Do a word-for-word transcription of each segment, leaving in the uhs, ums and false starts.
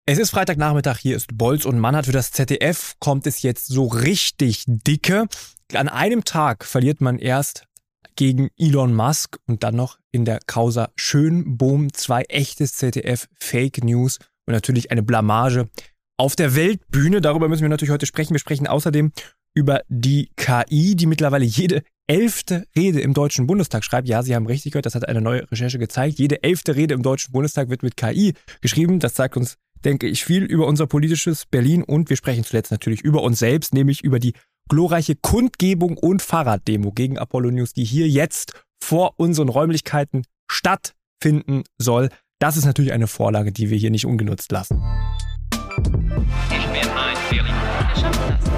Es ist Freitagnachmittag, hier ist Bolz und Mannhardt. Für das Z D F kommt es jetzt so richtig dicke. An einem Tag verliert man erst gegen Elon Musk und dann noch in der Causa Schönbohm zwei echtes Z D F-Fake News und natürlich eine Blamage auf der Weltbühne. Darüber müssen wir natürlich heute sprechen. Wir sprechen außerdem über die K I, die mittlerweile jede elfte Rede im Deutschen Bundestag schreibt. Ja, Sie haben richtig gehört, das hat eine neue Recherche gezeigt. Jede elfte Rede im Deutschen Bundestag wird mit K I geschrieben. Das zeigt uns, denke ich, viel über unser politisches Berlin. Und wir sprechen zuletzt natürlich über uns selbst, nämlich über die glorreiche Kundgebung und Fahrraddemo gegen Apollo News, die hier jetzt vor unseren Räumlichkeiten stattfinden soll. Das ist natürlich eine Vorlage, die wir hier nicht ungenutzt lassen. Ich bin ein Berlin. Ich schaffe das.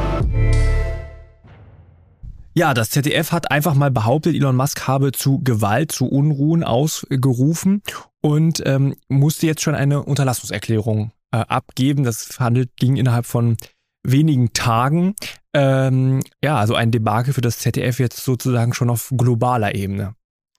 Ja, das Z D F hat einfach mal behauptet, Elon Musk habe zu Gewalt, zu Unruhen ausgerufen und ähm, musste jetzt schon eine Unterlassungserklärung äh, abgeben. Das handelt ging innerhalb von wenigen Tagen. Ähm, ja, also ein Debakel für das Z D F jetzt sozusagen schon auf globaler Ebene.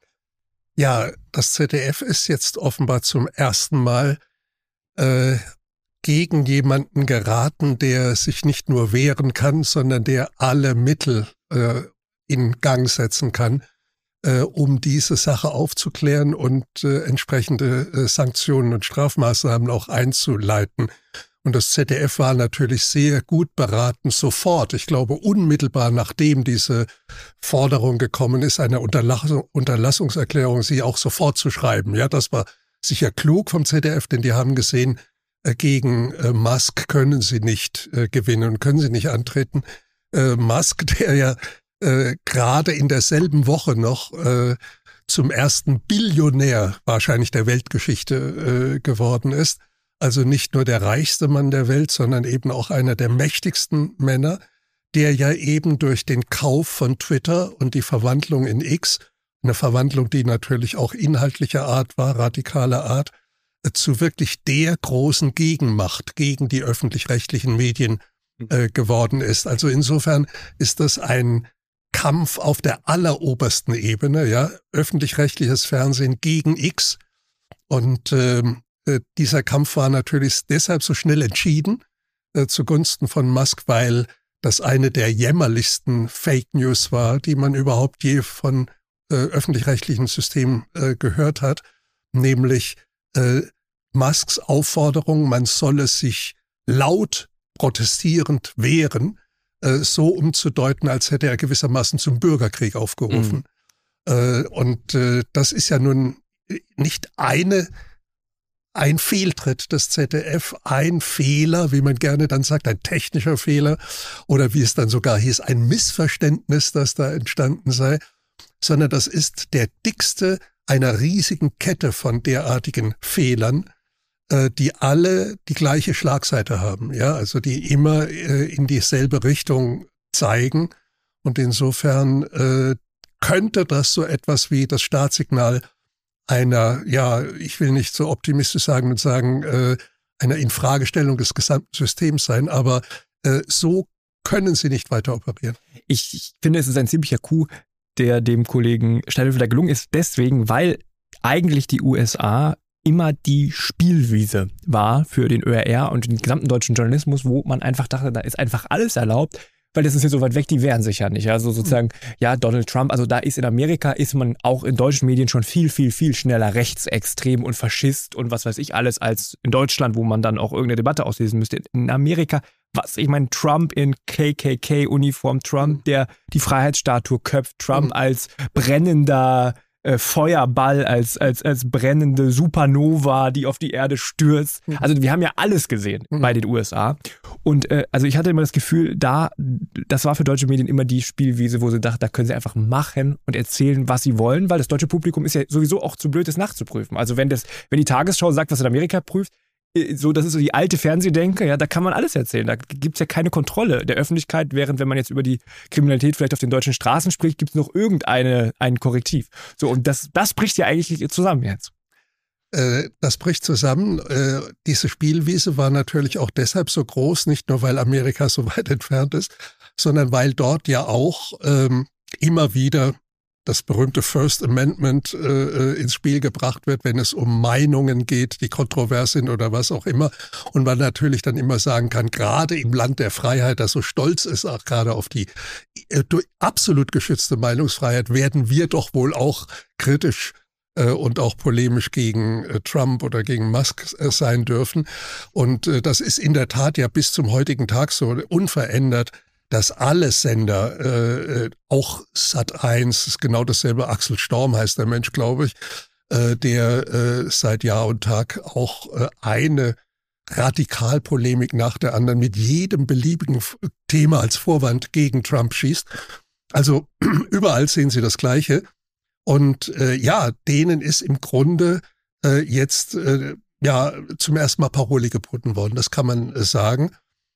Ja, das Z D F ist jetzt offenbar zum ersten Mal äh, gegen jemanden geraten, der sich nicht nur wehren kann, sondern der alle Mittel äh, in Gang setzen kann, äh, um diese Sache aufzuklären und äh, entsprechende äh, Sanktionen und Strafmaßnahmen auch einzuleiten. Und das Z D F war natürlich sehr gut beraten, sofort, ich glaube unmittelbar nachdem diese Forderung gekommen ist, eine Unterlassung, Unterlassungserklärung, sie auch sofort zu schreiben. Ja, das war sicher klug vom Z D F, denn die haben gesehen, gegen äh, Musk können sie nicht äh, gewinnen und können sie nicht antreten. Äh, Musk, der ja äh, gerade in derselben Woche noch äh, zum ersten Billionär wahrscheinlich der Weltgeschichte äh, geworden ist, also nicht nur der reichste Mann der Welt, sondern eben auch einer der mächtigsten Männer, der ja eben durch den Kauf von Twitter und die Verwandlung in X, eine Verwandlung, die natürlich auch inhaltlicher Art war, radikaler Art, zu wirklich der großen Gegenmacht gegen die öffentlich-rechtlichen Medien äh, geworden ist. Also insofern ist das ein Kampf auf der allerobersten Ebene, ja, öffentlich-rechtliches Fernsehen gegen X. Und ähm, äh, dieser Kampf war natürlich deshalb so schnell entschieden äh, zugunsten von Musk, weil das eine der jämmerlichsten Fake News war, die man überhaupt je von äh, öffentlich-rechtlichen Systemen äh, gehört hat, nämlich Äh, Musks Aufforderung, man solle sich laut protestierend wehren, äh, so umzudeuten, als hätte er gewissermaßen zum Bürgerkrieg aufgerufen. Mhm. Äh, und äh, das ist ja nun nicht eine ein Fehltritt des Z D F, ein Fehler, wie man gerne dann sagt, ein technischer Fehler oder wie es dann sogar hieß, ein Missverständnis, das da entstanden sei, sondern das ist der dickste einer riesigen Kette von derartigen Fehlern, äh, die alle die gleiche Schlagseite haben, ja, also die immer äh, in dieselbe Richtung zeigen. Und insofern äh, könnte das so etwas wie das Startsignal einer, ja, ich will nicht so optimistisch sagen und sagen, äh, einer Infragestellung des gesamten Systems sein, aber äh, so können sie nicht weiter operieren. Ich, ich finde, es ist ein ziemlicher Coup, der dem Kollegen Steinhöfler gelungen ist, deswegen, weil eigentlich die U S A immer die Spielwiese war für den Ö R R und den gesamten deutschen Journalismus, wo man einfach dachte, da ist einfach alles erlaubt, weil das ist ja so weit weg, die wehren sich ja nicht. Also sozusagen, ja, Donald Trump, also da ist in Amerika, ist man auch in deutschen Medien schon viel, viel, viel schneller rechtsextrem und Faschist und was weiß ich alles, als in Deutschland, wo man dann auch irgendeine Debatte auslesen müsste. In Amerika, was, ich meine, Trump in K K K-Uniform, Trump, der die Freiheitsstatue köpft, Trump mhm. als brennender äh, Feuerball, als, als, als brennende Supernova, die auf die Erde stürzt. Mhm. Also wir haben ja alles gesehen mhm. bei den U S A. Und äh, also ich hatte immer das Gefühl, da, das war für deutsche Medien immer die Spielwiese, wo sie dachten, da können sie einfach machen und erzählen, was sie wollen, weil das deutsche Publikum ist ja sowieso auch zu blöd, das nachzuprüfen. Also wenn das, wenn die Tagesschau sagt, was in Amerika prüft, so, das ist so die alte Fernsehdenke, ja, da kann man alles erzählen. Da gibt's ja keine Kontrolle der Öffentlichkeit, während wenn man jetzt über die Kriminalität vielleicht auf den deutschen Straßen spricht, gibt's noch irgendeine ein Korrektiv. So, und das, das bricht ja eigentlich zusammen jetzt. Äh, das bricht zusammen. Äh, diese Spielwiese war natürlich auch deshalb so groß, nicht nur weil Amerika so weit entfernt ist, sondern weil dort ja auch ähm, immer wieder das berühmte First Amendment äh, ins Spiel gebracht wird, wenn es um Meinungen geht, die kontrovers sind oder was auch immer. Und man natürlich dann immer sagen kann, gerade im Land der Freiheit, das so stolz ist, auch gerade auf die äh, absolut geschützte Meinungsfreiheit, werden wir doch wohl auch kritisch äh, und auch polemisch gegen äh, Trump oder gegen Musk äh, sein dürfen. Und äh, das ist in der Tat ja bis zum heutigen Tag so unverändert, dass alle Sender, äh, auch Sat eins, ist genau dasselbe, Axel Storm heißt der Mensch, glaube ich, äh, der äh, seit Jahr und Tag auch äh, eine Radikalpolemik nach der anderen mit jedem beliebigen Thema als Vorwand gegen Trump schießt. Also überall sehen Sie das Gleiche. Und äh, ja, denen ist im Grunde äh, jetzt äh, ja zum ersten Mal Paroli geboten worden, das kann man äh, sagen.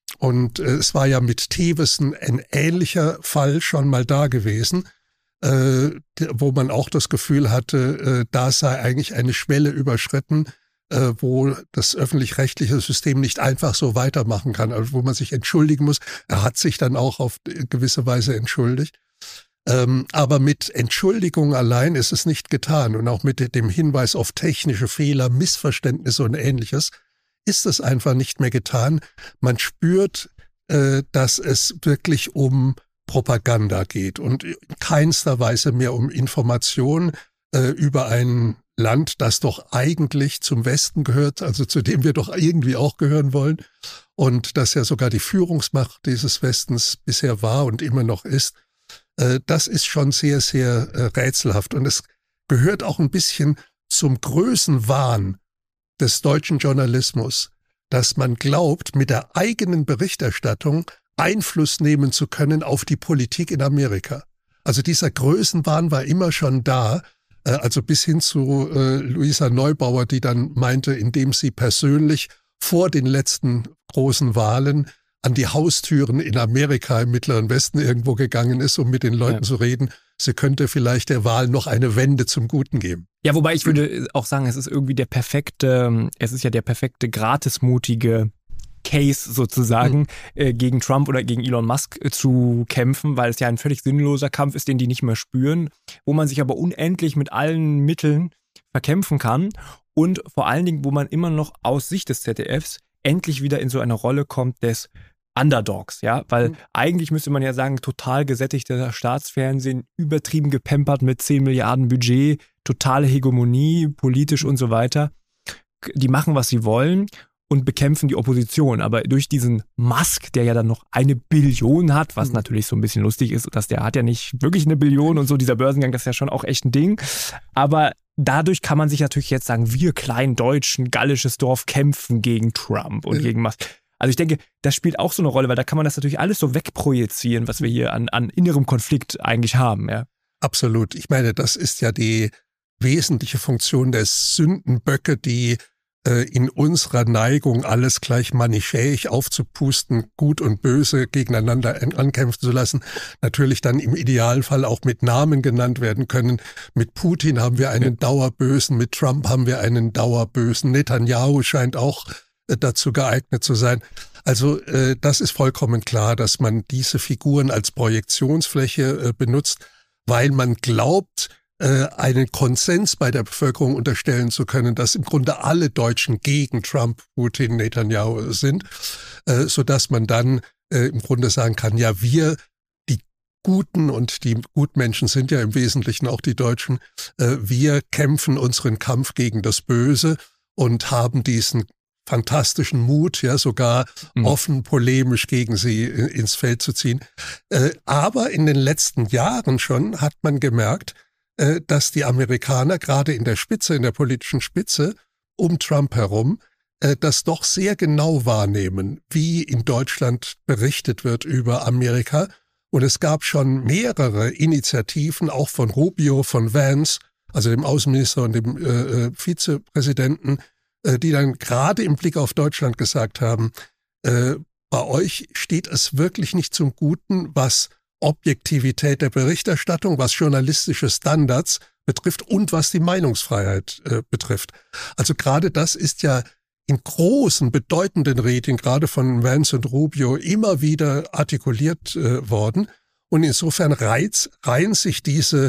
Und äh, es war ja mit Thewissen ein ähnlicher Fall schon mal da gewesen, äh, wo man auch das Gefühl hatte, äh, da sei eigentlich eine Schwelle überschritten, äh, wo das öffentlich-rechtliche System nicht einfach so weitermachen kann, also wo man sich entschuldigen muss. Er hat sich dann auch auf gewisse Weise entschuldigt. Ähm, aber mit Entschuldigung allein ist es nicht getan. Und auch mit dem Hinweis auf technische Fehler, Missverständnisse und Ähnliches ist es einfach nicht mehr getan. Man spürt, äh, dass es wirklich um Propaganda geht und in keinster Weise mehr um Information äh, über ein Land, das doch eigentlich zum Westen gehört, also zu dem wir doch irgendwie auch gehören wollen und das ja sogar die Führungsmacht dieses Westens bisher war und immer noch ist. Äh, das ist schon sehr, sehr äh, rätselhaft und es gehört auch ein bisschen zum Größenwahn des deutschen Journalismus, dass man glaubt, mit der eigenen Berichterstattung Einfluss nehmen zu können auf die Politik in Amerika. Also dieser Größenwahn war immer schon da, äh, also bis hin zu äh, Luisa Neubauer, die dann meinte, indem sie persönlich vor den letzten großen Wahlen an die Haustüren in Amerika im Mittleren Westen irgendwo gegangen ist, um mit den Leuten ja. zu reden, sie könnte vielleicht der Wahl noch eine Wende zum Guten geben. Ja, wobei ich würde auch sagen, es ist irgendwie der perfekte, es ist ja der perfekte gratismutige Case sozusagen, mhm. äh, gegen Trump oder gegen Elon Musk äh, zu kämpfen, weil es ja ein völlig sinnloser Kampf ist, den die nicht mehr spüren, wo man sich aber unendlich mit allen Mitteln verkämpfen kann und vor allen Dingen, wo man immer noch aus Sicht des Z D Fs endlich wieder in so eine Rolle kommt des Underdogs, ja, weil mhm. eigentlich müsste man ja sagen, total gesättigter Staatsfernsehen, übertrieben gepampert mit zehn Milliarden Budget, totale Hegemonie, politisch und so weiter. Die machen, was sie wollen und bekämpfen die Opposition. Aber durch diesen Musk, der ja dann noch eine Billion hat, was mhm. natürlich so ein bisschen lustig ist, dass der hat ja nicht wirklich eine Billion und so, dieser Börsengang, das ist ja schon auch echt ein Ding. Aber dadurch kann man sich natürlich jetzt sagen, wir kleinen Deutschen, gallisches Dorf kämpfen gegen Trump und mhm. gegen Musk. Also ich denke, das spielt auch so eine Rolle, weil da kann man das natürlich alles so wegprojizieren, was wir hier an, an innerem Konflikt eigentlich haben. Ja. Absolut. Ich meine, das ist ja die wesentliche Funktion der Sündenböcke, die äh, in unserer Neigung, alles gleich manichäisch aufzupusten, gut und böse gegeneinander ankämpfen zu lassen, natürlich dann im Idealfall auch mit Namen genannt werden können. Mit Putin haben wir einen Dauerbösen, mit Trump haben wir einen Dauerbösen, Netanyahu scheint auch dazu geeignet zu sein. Also äh, das ist vollkommen klar, dass man diese Figuren als Projektionsfläche äh, benutzt, weil man glaubt, äh, einen Konsens bei der Bevölkerung unterstellen zu können, dass im Grunde alle Deutschen gegen Trump, Putin, Netanyahu sind, äh, sodass man dann äh, im Grunde sagen kann, ja, wir, die Guten und die Gutmenschen sind ja im Wesentlichen auch die Deutschen, äh, wir kämpfen unseren Kampf gegen das Böse und haben diesen fantastischen Mut, ja, sogar mhm. offen polemisch gegen sie ins Feld zu ziehen. Äh, aber in den letzten Jahren schon hat man gemerkt, äh, dass die Amerikaner gerade in der Spitze, in der politischen Spitze um Trump herum, äh, das doch sehr genau wahrnehmen, wie in Deutschland berichtet wird über Amerika. Und es gab schon mehrere Initiativen, auch von Rubio, von Vance, also dem Außenminister und dem äh, Vizepräsidenten, die dann gerade im Blick auf Deutschland gesagt haben, äh, bei euch steht es wirklich nicht zum Guten, was Objektivität der Berichterstattung, was journalistische Standards betrifft und was die Meinungsfreiheit äh, betrifft. Also gerade das ist ja in großen, bedeutenden Reden, gerade von Vance und Rubio, immer wieder artikuliert äh, worden. Und insofern reiz, reihen sich diese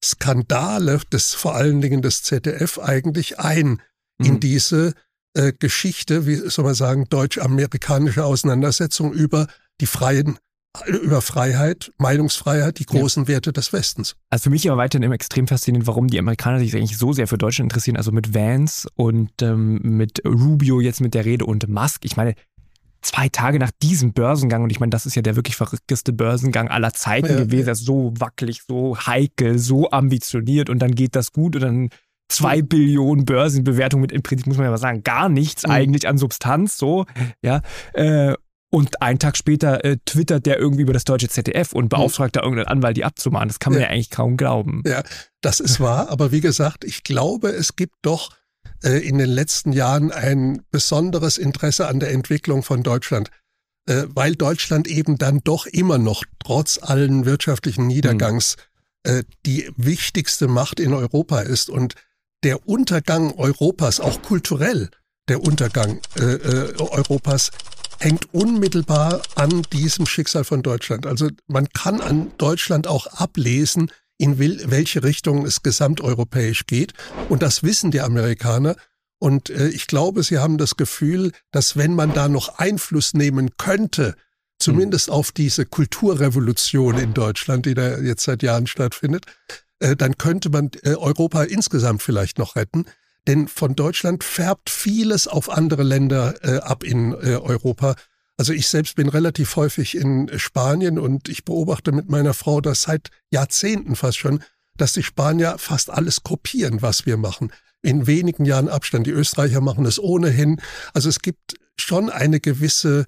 Skandale des, vor allen Dingen des Z D F eigentlich ein mhm. in diese äh, Geschichte, wie soll man sagen, deutsch-amerikanische Auseinandersetzung über die freien über Freiheit, Meinungsfreiheit, die großen ja. Werte des Westens. Also für mich aber weiterhin immer extrem faszinierend, warum die Amerikaner sich eigentlich so sehr für Deutschland interessieren, also mit Vance und ähm, mit Rubio jetzt mit der Rede und Musk. Ich meine, zwei Tage nach diesem Börsengang, und ich meine, das ist ja der wirklich verrückteste Börsengang aller Zeiten ja, gewesen, ja. so wackelig, so heikel, so ambitioniert und dann geht das gut und dann zwei Billionen Börsenbewertung mit im Prinzip, muss man ja mal sagen, gar nichts mhm. eigentlich an Substanz, so, ja, äh, und einen Tag später äh, twittert der irgendwie über das deutsche Z D F und beauftragt da irgendeinen Anwalt, die abzumahnen. Das kann man ja, ja eigentlich kaum glauben. Ja, das ist wahr. Aber wie gesagt, ich glaube, es gibt doch äh, in den letzten Jahren ein besonderes Interesse an der Entwicklung von Deutschland, äh, weil Deutschland eben dann doch immer noch trotz allen wirtschaftlichen Niedergangs mhm. äh, die wichtigste Macht in Europa ist. Und der Untergang Europas, auch kulturell der Untergang äh, äh, Europas, hängt unmittelbar an diesem Schicksal von Deutschland. Also man kann an Deutschland auch ablesen, in welche Richtung es gesamteuropäisch geht. Und das wissen die Amerikaner. Und äh, ich glaube, sie haben das Gefühl, dass wenn man da noch Einfluss nehmen könnte, zumindest mhm. auf diese Kulturrevolution in Deutschland, die da jetzt seit Jahren stattfindet, äh, dann könnte man äh, Europa insgesamt vielleicht noch retten. Denn von Deutschland färbt vieles auf andere Länder äh, ab in äh, Europa. Also ich selbst bin relativ häufig in Spanien und ich beobachte mit meiner Frau das seit Jahrzehnten fast schon, dass die Spanier fast alles kopieren, was wir machen. In wenigen Jahren Abstand. Die Österreicher machen es ohnehin. Also es gibt schon eine gewisse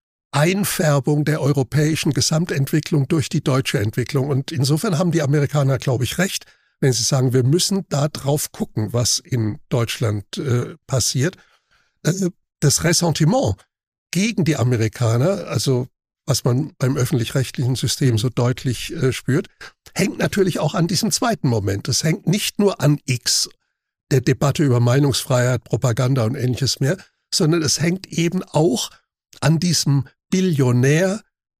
Einfärbung der europäischen Gesamtentwicklung durch die deutsche Entwicklung. Und insofern haben die Amerikaner, glaube ich, recht, wenn sie sagen, wir müssen da drauf gucken, was in Deutschland äh, passiert. Äh, das Ressentiment gegen die Amerikaner, also was man beim öffentlich-rechtlichen System so deutlich äh, spürt, hängt natürlich auch an diesem zweiten Moment. Es hängt nicht nur an X, der Debatte über Meinungsfreiheit, Propaganda und Ähnliches mehr, sondern es hängt eben auch an diesem Billionär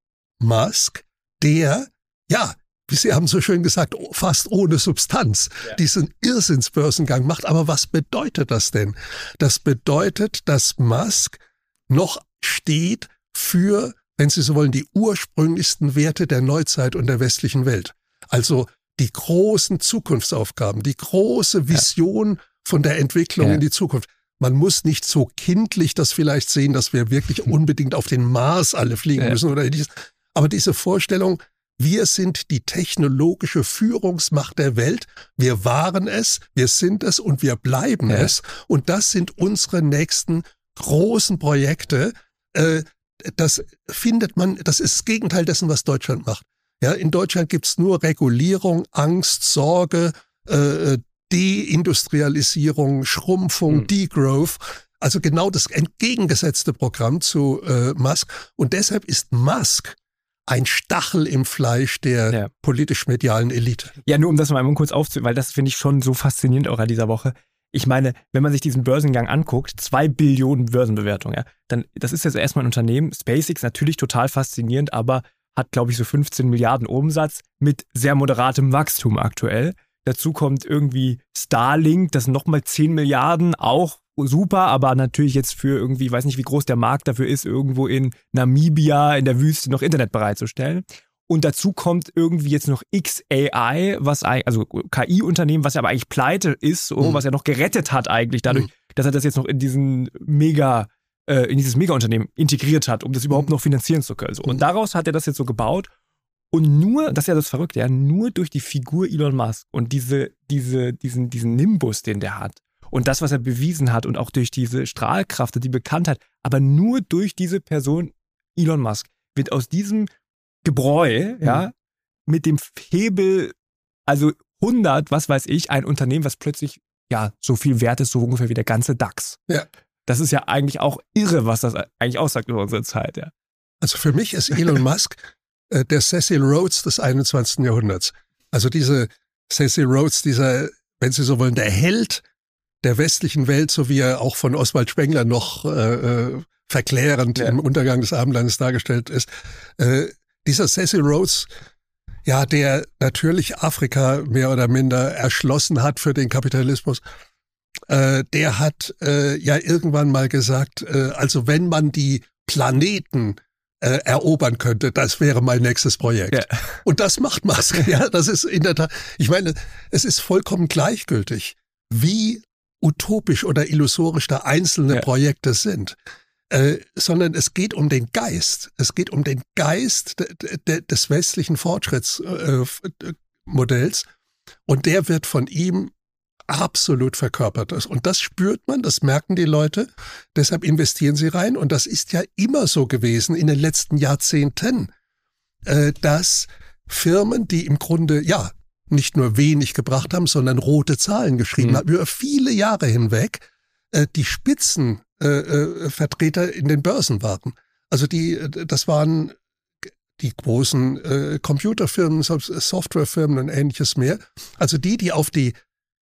Musk, der, ja, wie Sie haben so schön gesagt, fast ohne Substanz ja. diesen Irrsinnsbörsengang macht. Aber was bedeutet das denn? Das bedeutet, dass Musk noch steht für, wenn Sie so wollen, die ursprünglichsten Werte der Neuzeit und der westlichen Welt. Also die großen Zukunftsaufgaben, die große Vision ja. von der Entwicklung ja. in die Zukunft. Man muss nicht so kindlich das vielleicht sehen, dass wir wirklich unbedingt auf den Mars alle fliegen ja. müssen oder dies. Aber diese Vorstellung, wir sind die technologische Führungsmacht der Welt. Wir waren es, wir sind es und wir bleiben ja. es. Und das sind unsere nächsten großen Projekte. Äh, das findet man, das ist das Gegenteil dessen, was Deutschland macht. Ja, in Deutschland gibt's nur Regulierung, Angst, Sorge, äh, Deindustrialisierung, Schrumpfung, hm. Degrowth. Also genau das entgegengesetzte Programm zu äh, Musk. Und deshalb ist Musk ein Stachel im Fleisch der ja. politisch-medialen Elite. Ja, nur um das mal einmal kurz aufzunehmen, weil das finde ich schon so faszinierend auch an dieser Woche. Ich meine, wenn man sich diesen Börsengang anguckt, zwei Billionen Börsenbewertung, ja, dann, das ist jetzt erstmal ein Unternehmen, SpaceX natürlich total faszinierend, aber hat, glaube ich, so fünfzehn Milliarden Umsatz mit sehr moderatem Wachstum aktuell. Dazu kommt irgendwie Starlink, das sind nochmal zehn Milliarden, auch super, aber natürlich jetzt für irgendwie, ich weiß nicht, wie groß der Markt dafür ist, irgendwo in Namibia in der Wüste noch Internet bereitzustellen. Und dazu kommt irgendwie jetzt noch X A I, was also K I-Unternehmen, was ja aber eigentlich pleite ist, so, mhm. was er noch gerettet hat eigentlich dadurch, mhm. dass er das jetzt noch in diesen Mega, äh, in dieses Mega-Unternehmen integriert hat, um das überhaupt noch finanzieren zu können. So. Und daraus hat er das jetzt so gebaut. Und nur, das ist ja das Verrückte, ja, nur durch die Figur Elon Musk und diese, diese, diesen, diesen Nimbus, den der hat, und das, was er bewiesen hat und auch durch diese Strahlkraft und die Bekanntheit, aber nur durch diese Person Elon Musk wird aus diesem Gebräu, mhm. ja, mit dem Hebel, also hundert, was weiß ich, ein Unternehmen, was plötzlich, ja, so viel wert ist, so ungefähr wie der ganze DAX. Ja. Das ist ja eigentlich auch irre, was das eigentlich aussagt über unsere Zeit, ja. Also für mich ist Elon Musk äh, der Cecil Rhodes des einundzwanzigsten Jahrhunderts. Also diese Cecil Rhodes, dieser, wenn Sie so wollen, der Held der westlichen Welt, so wie er auch von Oswald Spengler noch äh, verklärend ja. im Untergang des Abendlandes dargestellt ist. Äh, dieser Cecil Rhodes, ja, der natürlich Afrika mehr oder minder erschlossen hat für den Kapitalismus, äh, der hat äh, ja irgendwann mal gesagt, äh, also wenn man die Planeten äh, erobern könnte, das wäre mein nächstes Projekt. Ja. Und das macht Musk. Ja, das ist in der Tat, ich meine, es ist vollkommen gleichgültig, wie utopisch oder illusorisch da einzelne ja. Projekte sind. Äh, sondern es geht um den Geist. Es geht um den Geist de, de, des westlichen Fortschrittsmodells äh, und der wird von ihm absolut verkörpert. Und das spürt man, das merken die Leute, deshalb investieren sie rein und das ist ja immer so gewesen in den letzten Jahrzehnten, äh, dass Firmen, die im Grunde, ja, nicht nur wenig gebracht haben, sondern rote Zahlen geschrieben mhm. haben, über viele Jahre hinweg, äh, die Spitzen Äh, Vertreter in den Börsen waren. Also die, das waren die großen äh, Computerfirmen, Softwarefirmen und ähnliches mehr. Also die, die auf die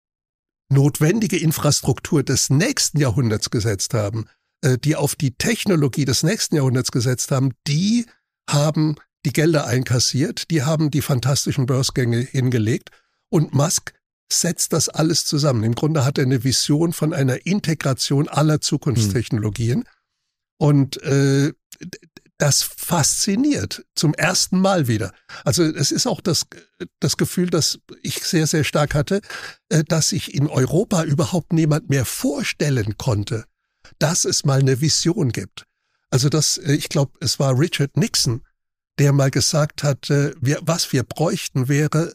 notwendige Infrastruktur des nächsten Jahrhunderts gesetzt haben, äh, die auf die Technologie des nächsten Jahrhunderts gesetzt haben, die haben die Gelder einkassiert, die haben die fantastischen Börsgänge hingelegt und Musk setzt das alles zusammen. Im Grunde hat er eine Vision von einer Integration aller Zukunftstechnologien. Mhm. Und äh, das fasziniert zum ersten Mal wieder. Also es ist auch das, das Gefühl, das ich sehr, sehr stark hatte, äh, dass sich in Europa überhaupt niemand mehr vorstellen konnte, dass es mal eine Vision gibt. Also das, äh, ich glaube, es war Richard Nixon, der mal gesagt hat, äh, wir, was wir bräuchten wäre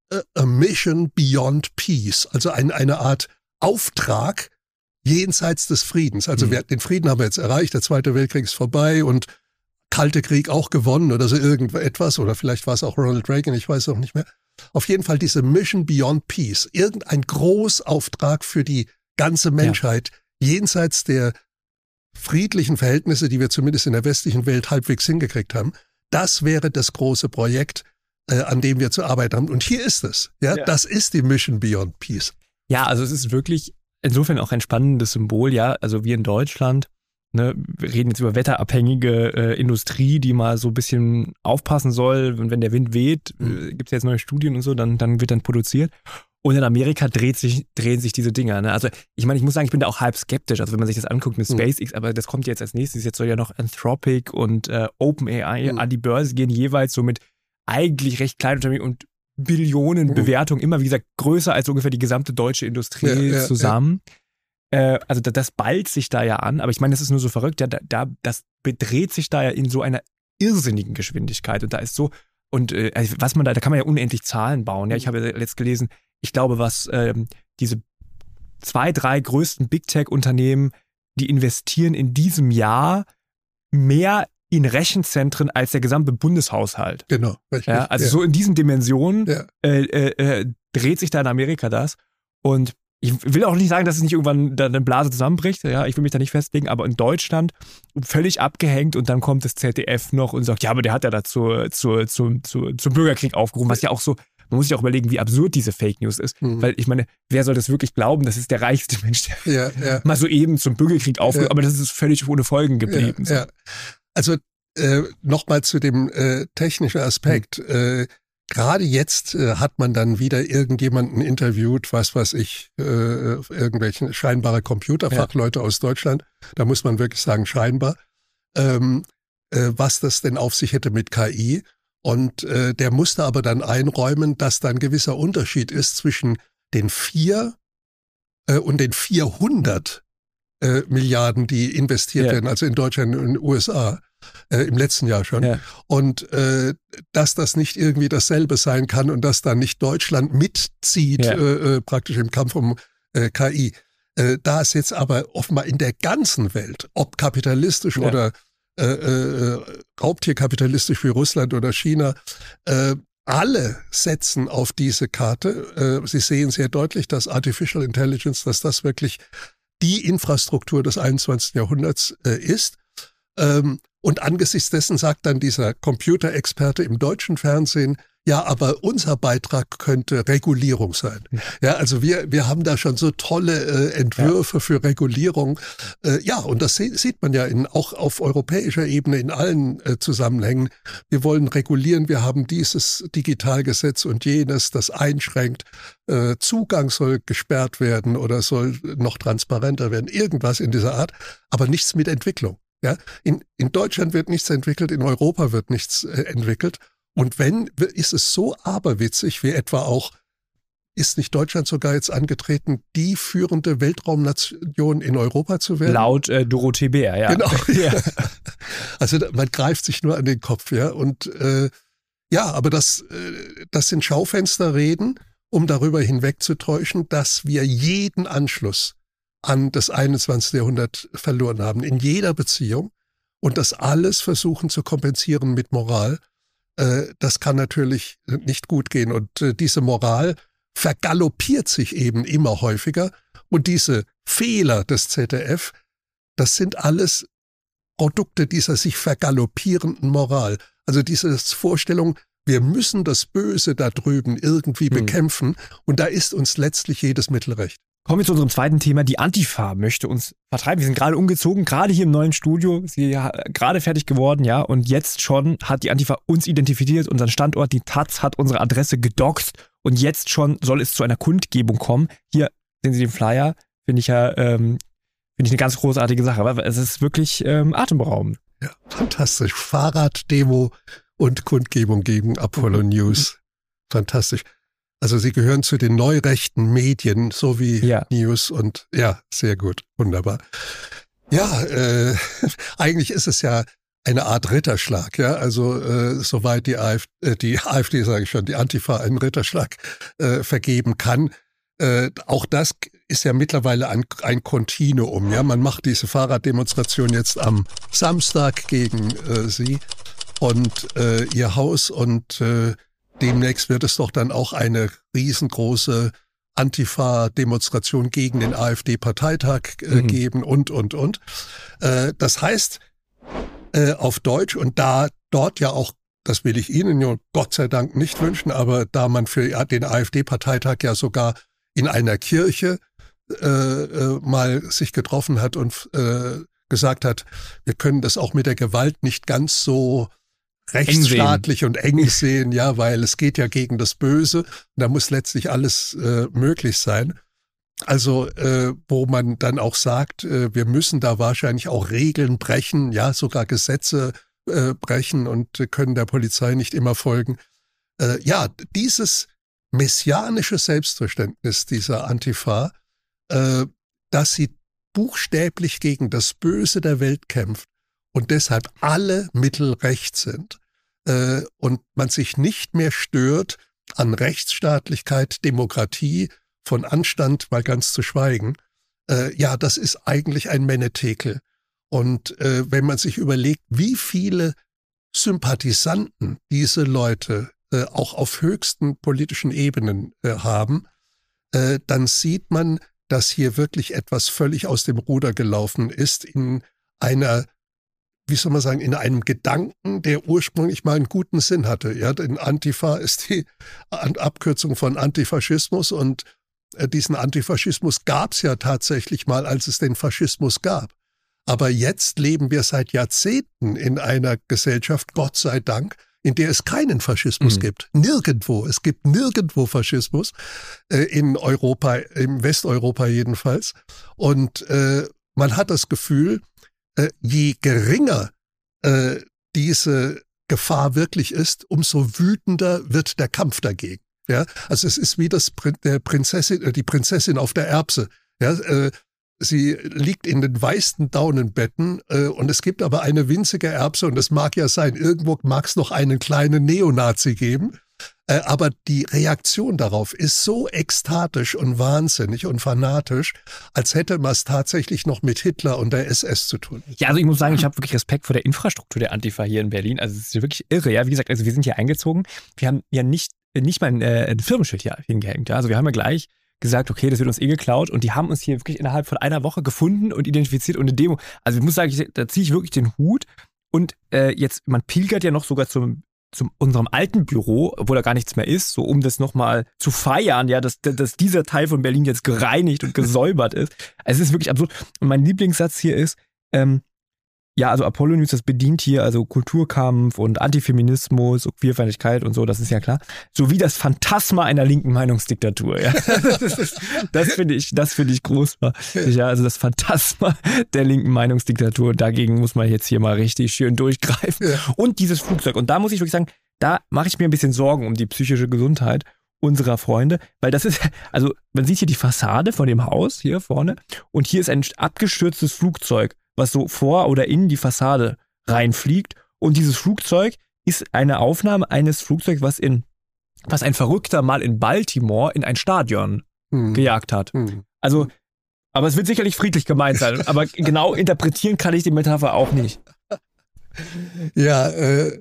A Mission Beyond Peace, also ein, eine Art Auftrag jenseits des Friedens. Also mhm. wir, den Frieden haben wir jetzt erreicht, der Zweite Weltkrieg ist vorbei und Kalte Krieg auch gewonnen oder so irgendetwas, oder vielleicht war es auch Ronald Reagan, ich weiß auch nicht mehr. Auf jeden Fall diese Mission Beyond Peace, irgendein Großauftrag für die ganze Menschheit, ja. jenseits der friedlichen Verhältnisse, die wir zumindest in der westlichen Welt halbwegs hingekriegt haben. Das wäre das große Projekt, Äh, an dem wir zu arbeiten haben. Und hier ist es. Ja, ja, das ist die Mission Beyond Peace. Ja, also es ist wirklich insofern auch ein spannendes Symbol. Ja, also wir in Deutschland, ne, wir reden jetzt über wetterabhängige äh, Industrie, die mal so ein bisschen aufpassen soll. Und wenn der Wind weht, mhm. äh, gibt es jetzt neue Studien und so, dann, dann wird dann produziert. Und in Amerika dreht sich, drehen sich diese Dinger. Ne? Also ich meine, ich muss sagen, ich bin da auch halb skeptisch. Also wenn man sich das anguckt mit SpaceX, mhm. aber das kommt jetzt als nächstes. Jetzt soll ja noch Anthropic und äh, OpenAI mhm. an die Börse gehen, jeweils so mit eigentlich recht kleinen Unternehmen und Billionen Bewertungen, immer wie gesagt größer als ungefähr die gesamte deutsche Industrie ja, ja, zusammen. Ja. Äh, also das, das ballt sich da ja an, aber ich meine, das ist nur so verrückt, ja, da, da, das bedreht sich da ja in so einer irrsinnigen Geschwindigkeit und da ist so, und äh, was man da, da kann man ja unendlich Zahlen bauen. Ja, ich habe ja letzt gelesen, ich glaube, was ähm, diese zwei, drei größten Big Tech-Unternehmen, die investieren in diesem Jahr mehr in Rechenzentren als der gesamte Bundeshaushalt. Genau. Richtig, ja, also ja. so in diesen Dimensionen ja. äh, äh, dreht sich da in Amerika das. Und ich will auch nicht sagen, dass es nicht irgendwann da eine Blase zusammenbricht. Ja, ich will mich da nicht festlegen, aber in Deutschland völlig abgehängt und dann kommt das Z D F noch und sagt, ja, aber der hat ja dazu zu, zu, zu, zum Bürgerkrieg aufgerufen, was ja auch so, man muss sich auch überlegen, wie absurd diese Fake News ist. Mhm. Weil ich meine, wer soll das wirklich glauben? Das ist der reichste Mensch, der ja, ja. mal so eben zum Bürgerkrieg aufgerufen, ja. aber das ist völlig ohne Folgen geblieben. Ja, ja. Also äh, nochmal zu dem äh, technischen Aspekt. Mhm. Äh, Gerade jetzt äh, hat man dann wieder irgendjemanden interviewt, was weiß ich, äh, irgendwelche scheinbare Computerfachleute ja. aus Deutschland. Da muss man wirklich sagen, scheinbar. Ähm, äh, was das denn auf sich hätte mit K I. Und äh, der musste aber dann einräumen, dass da ein gewisser Unterschied ist zwischen den vier äh, und den vierhundert äh, Milliarden, die investiert ja. werden, also in Deutschland und in den U S A. Äh, im letzten Jahr schon. Ja. Und äh, dass das nicht irgendwie dasselbe sein kann und dass da nicht Deutschland mitzieht, ja. äh, praktisch im Kampf um äh, K I. Äh, da es jetzt aber offenbar in der ganzen Welt, ob kapitalistisch ja. oder äh, äh, raubtierkapitalistisch wie Russland oder China, äh, alle setzen auf diese Karte. Äh, Sie sehen sehr deutlich, dass Artificial Intelligence, dass das wirklich die Infrastruktur des einundzwanzigsten Jahrhunderts äh, ist. Ähm, Und angesichts dessen sagt dann dieser Computerexperte im deutschen Fernsehen, ja, aber unser Beitrag könnte Regulierung sein. Ja, also wir wir haben da schon so tolle äh, Entwürfe ja. für Regulierung. Äh, ja, und das se- sieht man ja in, auch auf europäischer Ebene in allen äh, Zusammenhängen. Wir wollen regulieren, wir haben dieses Digitalgesetz und jenes, das einschränkt. Äh, Zugang soll gesperrt werden oder soll noch transparenter werden. Irgendwas in dieser Art, aber nichts mit Entwicklung. Ja, in, in Deutschland wird nichts entwickelt, in Europa wird nichts äh, entwickelt. Und wenn, ist es so aberwitzig, wie etwa auch, ist nicht Deutschland sogar jetzt angetreten, die führende Weltraumnation in Europa zu werden? Laut äh, Dorothee Bär, ja. Genau. Ja. Also man greift sich nur an den Kopf, ja. Und äh, ja, aber das, äh, das sind Schaufensterreden, um darüber hinwegzutäuschen, dass wir jeden Anschluss an das einundzwanzigste Jahrhundert verloren haben, in jeder Beziehung. Und das alles versuchen zu kompensieren mit Moral. Das kann natürlich nicht gut gehen. Und diese Moral vergaloppiert sich eben immer häufiger. Und diese Fehler des Z D F, das sind alles Produkte dieser sich vergaloppierenden Moral. Also diese Vorstellung, wir müssen das Böse da drüben irgendwie hm. bekämpfen. Und da ist uns letztlich jedes Mittel recht. Kommen wir zu unserem zweiten Thema. Die Antifa möchte uns vertreiben. Wir sind gerade umgezogen, gerade hier im neuen Studio. Sie ist gerade fertig geworden, ja. Und jetzt schon hat die Antifa uns identifiziert, unseren Standort. Die Taz hat unsere Adresse gedoxt. Und jetzt schon soll es zu einer Kundgebung kommen. Hier sehen Sie den Flyer. Finde ich ja ähm, finde ich eine ganz großartige Sache. Aber es ist wirklich ähm, atemberaubend. Ja, fantastisch. Fahrraddemo und Kundgebung gegen Apollo News. Fantastisch. Also Sie gehören zu den neurechten Medien, so wie ja. News und ja, sehr gut, wunderbar. Ja, äh, eigentlich ist es ja eine Art Ritterschlag, ja, also äh, soweit die AfD, äh, die AfD sage ich schon, die Antifa einen Ritterschlag äh, vergeben kann. Äh, auch das ist ja mittlerweile ein, ein Kontinuum, ja, man macht diese Fahrraddemonstration jetzt am Samstag gegen äh, Sie und äh, Ihr Haus und äh, demnächst wird es doch dann auch eine riesengroße Antifa-Demonstration gegen den AfD-Parteitag äh, mhm. geben und, und, und. Äh, das heißt, äh, auf Deutsch, und da dort ja auch, das will ich Ihnen ja Gott sei Dank nicht wünschen, aber da man für den AfD-Parteitag ja sogar in einer Kirche äh, äh, mal sich getroffen hat und äh, gesagt hat, wir können das auch mit der Gewalt nicht ganz so rechtsstaatlich eng und eng sehen, ja, weil es geht ja gegen das Böse. Und da muss letztlich alles äh, möglich sein. Also, äh, wo man dann auch sagt, äh, wir müssen da wahrscheinlich auch Regeln brechen, ja, sogar Gesetze äh, brechen und äh, können der Polizei nicht immer folgen. Äh, ja, dieses messianische Selbstverständnis dieser Antifa, äh, dass sie buchstäblich gegen das Böse der Welt kämpft, und deshalb alle Mittel recht sind äh, und man sich nicht mehr stört an Rechtsstaatlichkeit, Demokratie, von Anstand mal ganz zu schweigen, äh, ja, das ist eigentlich ein Menetekel. Und äh, wenn man sich überlegt, wie viele Sympathisanten diese Leute äh, auch auf höchsten politischen Ebenen äh, haben, äh, dann sieht man, dass hier wirklich etwas völlig aus dem Ruder gelaufen ist in einer, wie soll man sagen, in einem Gedanken, der ursprünglich mal einen guten Sinn hatte. Ja, denn Antifa ist die Abkürzung von Antifaschismus und äh, diesen Antifaschismus gab es ja tatsächlich mal, als es den Faschismus gab. Aber jetzt leben wir seit Jahrzehnten in einer Gesellschaft, Gott sei Dank, in der es keinen Faschismus mhm. gibt. Nirgendwo. Es gibt nirgendwo Faschismus, äh, in Europa, im Westeuropa jedenfalls. Und äh, man hat das Gefühl, Äh, je geringer äh, diese Gefahr wirklich ist, umso wütender wird der Kampf dagegen. Ja, also es ist wie das der Prinzessin, äh, die Prinzessin auf der Erbse. Ja, äh, sie liegt in den weißen Daunenbetten äh, und es gibt aber eine winzige Erbse und es mag ja sein, irgendwo mag es noch einen kleinen Neonazi geben. Äh, aber die Reaktion darauf ist so ekstatisch und wahnsinnig und fanatisch, als hätte man es tatsächlich noch mit Hitler und der S S zu tun. Ja, also ich muss sagen, ich habe wirklich Respekt vor der Infrastruktur der Antifa hier in Berlin. Also es ist wirklich irre. Ja, wie gesagt, also wir sind hier eingezogen. Wir haben ja nicht, nicht mal ein, äh, ein Firmenschild hier hingehängt. Ja? Also wir haben ja gleich gesagt, okay, das wird uns eh geklaut und die haben uns hier wirklich innerhalb von einer Woche gefunden und identifiziert und eine Demo. Also ich muss sagen, ich, da ziehe ich wirklich den Hut. Und äh, jetzt, man pilgert ja noch sogar zum, zum unserem alten Büro, obwohl da gar nichts mehr ist, so um das nochmal zu feiern, ja, dass, dass dieser Teil von Berlin jetzt gereinigt und gesäubert ist. Also es ist wirklich absurd. Und mein Lieblingssatz hier ist, ähm, ja, also Apollo News, das bedient hier also Kulturkampf und Antifeminismus und Queerfeindlichkeit und so, das ist ja klar. Sowie das Phantasma einer linken Meinungsdiktatur. Ja. Das, ist, das finde ich, das finde ich großartig. Ja, also das Phantasma der linken Meinungsdiktatur, dagegen muss man jetzt hier mal richtig schön durchgreifen. Ja. Und dieses Flugzeug. Und da muss ich wirklich sagen, da mache ich mir ein bisschen Sorgen um die psychische Gesundheit unserer Freunde, weil das ist, also man sieht hier die Fassade von dem Haus hier vorne und hier ist ein abgestürztes Flugzeug, was so vor oder in die Fassade reinfliegt. Und dieses Flugzeug ist eine Aufnahme eines Flugzeugs, was in, was ein Verrückter mal in Baltimore in ein Stadion hm. gejagt hat. Hm. Also, aber es wird sicherlich friedlich gemeint sein. Aber genau interpretieren kann ich die Metapher auch nicht. Ja, äh,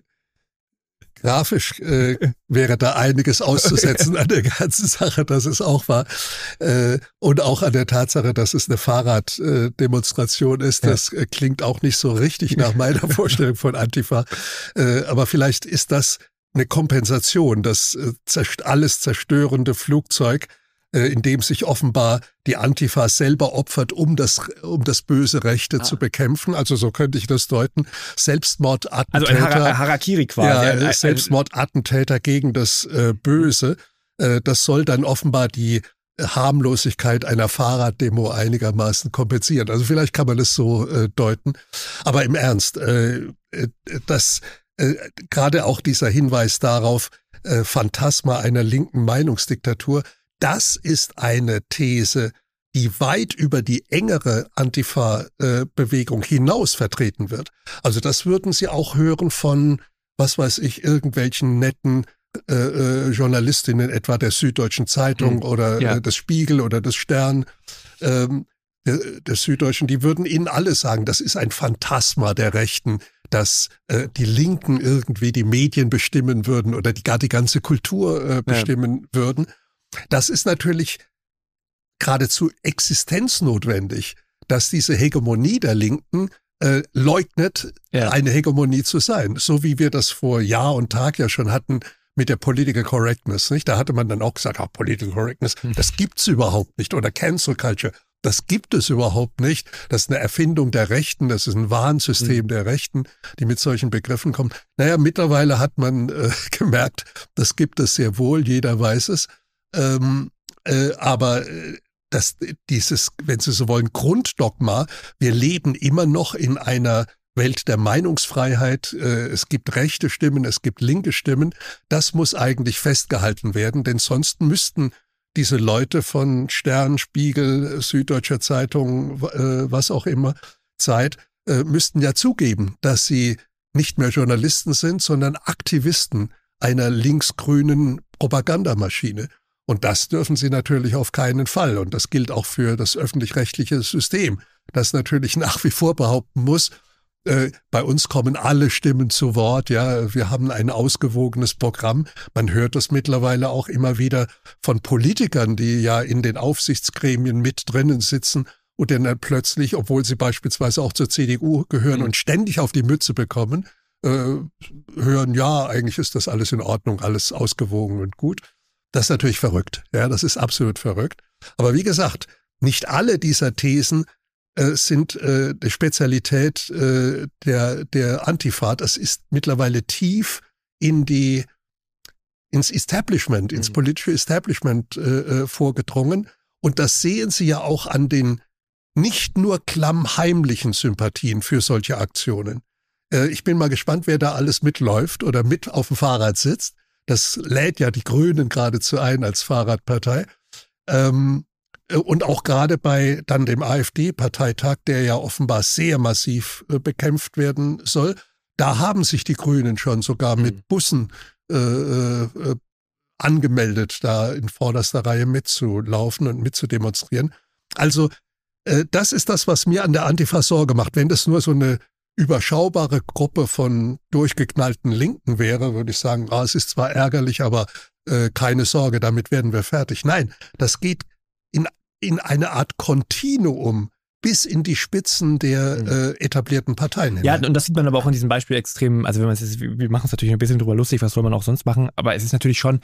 grafisch äh, wäre da einiges auszusetzen an der ganzen Sache, das ist auch wahr. Äh, und auch an der Tatsache, dass es eine Fahrraddemonstration äh, ist, das äh, klingt auch nicht so richtig nach meiner Vorstellung von Antifa. Äh, aber vielleicht ist das eine Kompensation, das äh, zerst- alles zerstörende Flugzeug, äh, in dem sich offenbar die Antifa selber opfert, um das, um das böse Rechte ah. zu bekämpfen. Also so könnte ich das deuten. Selbstmordattentäter. Also ein Har- Harakiri quasi. Ja, ein, ein, Selbstmordattentäter gegen das äh, Böse. Äh, das soll dann offenbar die Harmlosigkeit einer Fahrraddemo einigermaßen kompensieren. Also vielleicht kann man das so äh, deuten. Aber im Ernst, äh, äh, das äh, gerade auch dieser Hinweis darauf, äh, Phantasma einer linken Meinungsdiktatur, das ist eine These, die weit über die engere Antifa-Bewegung hinaus vertreten wird. Also das würden Sie auch hören von, was weiß ich, irgendwelchen netten äh, äh, Journalistinnen, etwa der Süddeutschen Zeitung mhm. oder ja. äh, des Spiegel oder des Stern, ähm, der, des Süddeutschen, die würden Ihnen alle sagen, das ist ein Phantasma der Rechten, dass äh, die Linken irgendwie die Medien bestimmen würden oder die, gar die ganze Kultur äh, bestimmen ja. würden. Das ist natürlich geradezu existenznotwendig, dass diese Hegemonie der Linken äh, leugnet, ja. eine Hegemonie zu sein. So wie wir das vor Jahr und Tag ja schon hatten mit der Political Correctness. Nicht? Da hatte man dann auch gesagt, ah, Political Correctness, hm. das gibt's überhaupt nicht. Oder Cancel Culture, das gibt es überhaupt nicht. Das ist eine Erfindung der Rechten, das ist ein Warnsystem hm. der Rechten, die mit solchen Begriffen kommen. Naja, mittlerweile hat man äh, gemerkt, das gibt es sehr wohl, jeder weiß es. Ähm, äh, aber äh, das, dieses, wenn Sie so wollen, Grunddogma, wir leben immer noch in einer Welt der Meinungsfreiheit, äh, es gibt rechte Stimmen, es gibt linke Stimmen, das muss eigentlich festgehalten werden, denn sonst müssten diese Leute von Stern, Spiegel, Süddeutscher Zeitung, äh, was auch immer, Zeit, äh, müssten ja zugeben, dass sie nicht mehr Journalisten sind, sondern Aktivisten einer linksgrünen Propagandamaschine. Und das dürfen sie natürlich auf keinen Fall. Und das gilt auch für das öffentlich-rechtliche System, das natürlich nach wie vor behaupten muss, äh, bei uns kommen alle Stimmen zu Wort. Ja, wir haben ein ausgewogenes Programm. Man hört das mittlerweile auch immer wieder von Politikern, die ja in den Aufsichtsgremien mit drinnen sitzen und dann plötzlich, obwohl sie beispielsweise auch zur C D U gehören mhm. und ständig auf die Mütze bekommen, äh, hören, ja, eigentlich ist das alles in Ordnung, alles ausgewogen und gut. Das ist natürlich verrückt. Ja, das ist absolut verrückt. Aber wie gesagt, nicht alle dieser Thesen äh, sind äh, die Spezialität äh, der, der Antifa. Das ist mittlerweile tief in die, ins Establishment, ins politische Establishment äh, vorgedrungen. Und das sehen Sie ja auch an den nicht nur klammheimlichen Sympathien für solche Aktionen. Äh, ich bin mal gespannt, wer da alles mitläuft oder mit auf dem Fahrrad sitzt. Das lädt ja die Grünen geradezu ein als Fahrradpartei. Ähm, und auch gerade bei dann dem AfD-Parteitag, der ja offenbar sehr massiv äh, bekämpft werden soll, da haben sich die Grünen schon sogar mit Bussen äh, äh, angemeldet, da in vorderster Reihe mitzulaufen und mitzudemonstrieren. Also äh, das ist das, was mir an der Antifa Sorge macht. Wenn das nur so eine überschaubare Gruppe von durchgeknallten Linken wäre, würde ich sagen, ah, es ist zwar ärgerlich, aber äh, keine Sorge, damit werden wir fertig. Nein, das geht in, in eine Art Kontinuum bis in die Spitzen der Mhm. äh, etablierten Parteien Ja, hinein. und das sieht man aber auch in diesem Beispiel extrem, also wenn man es jetzt, wir machen es natürlich ein bisschen drüber lustig, was soll man auch sonst machen, aber es ist natürlich schon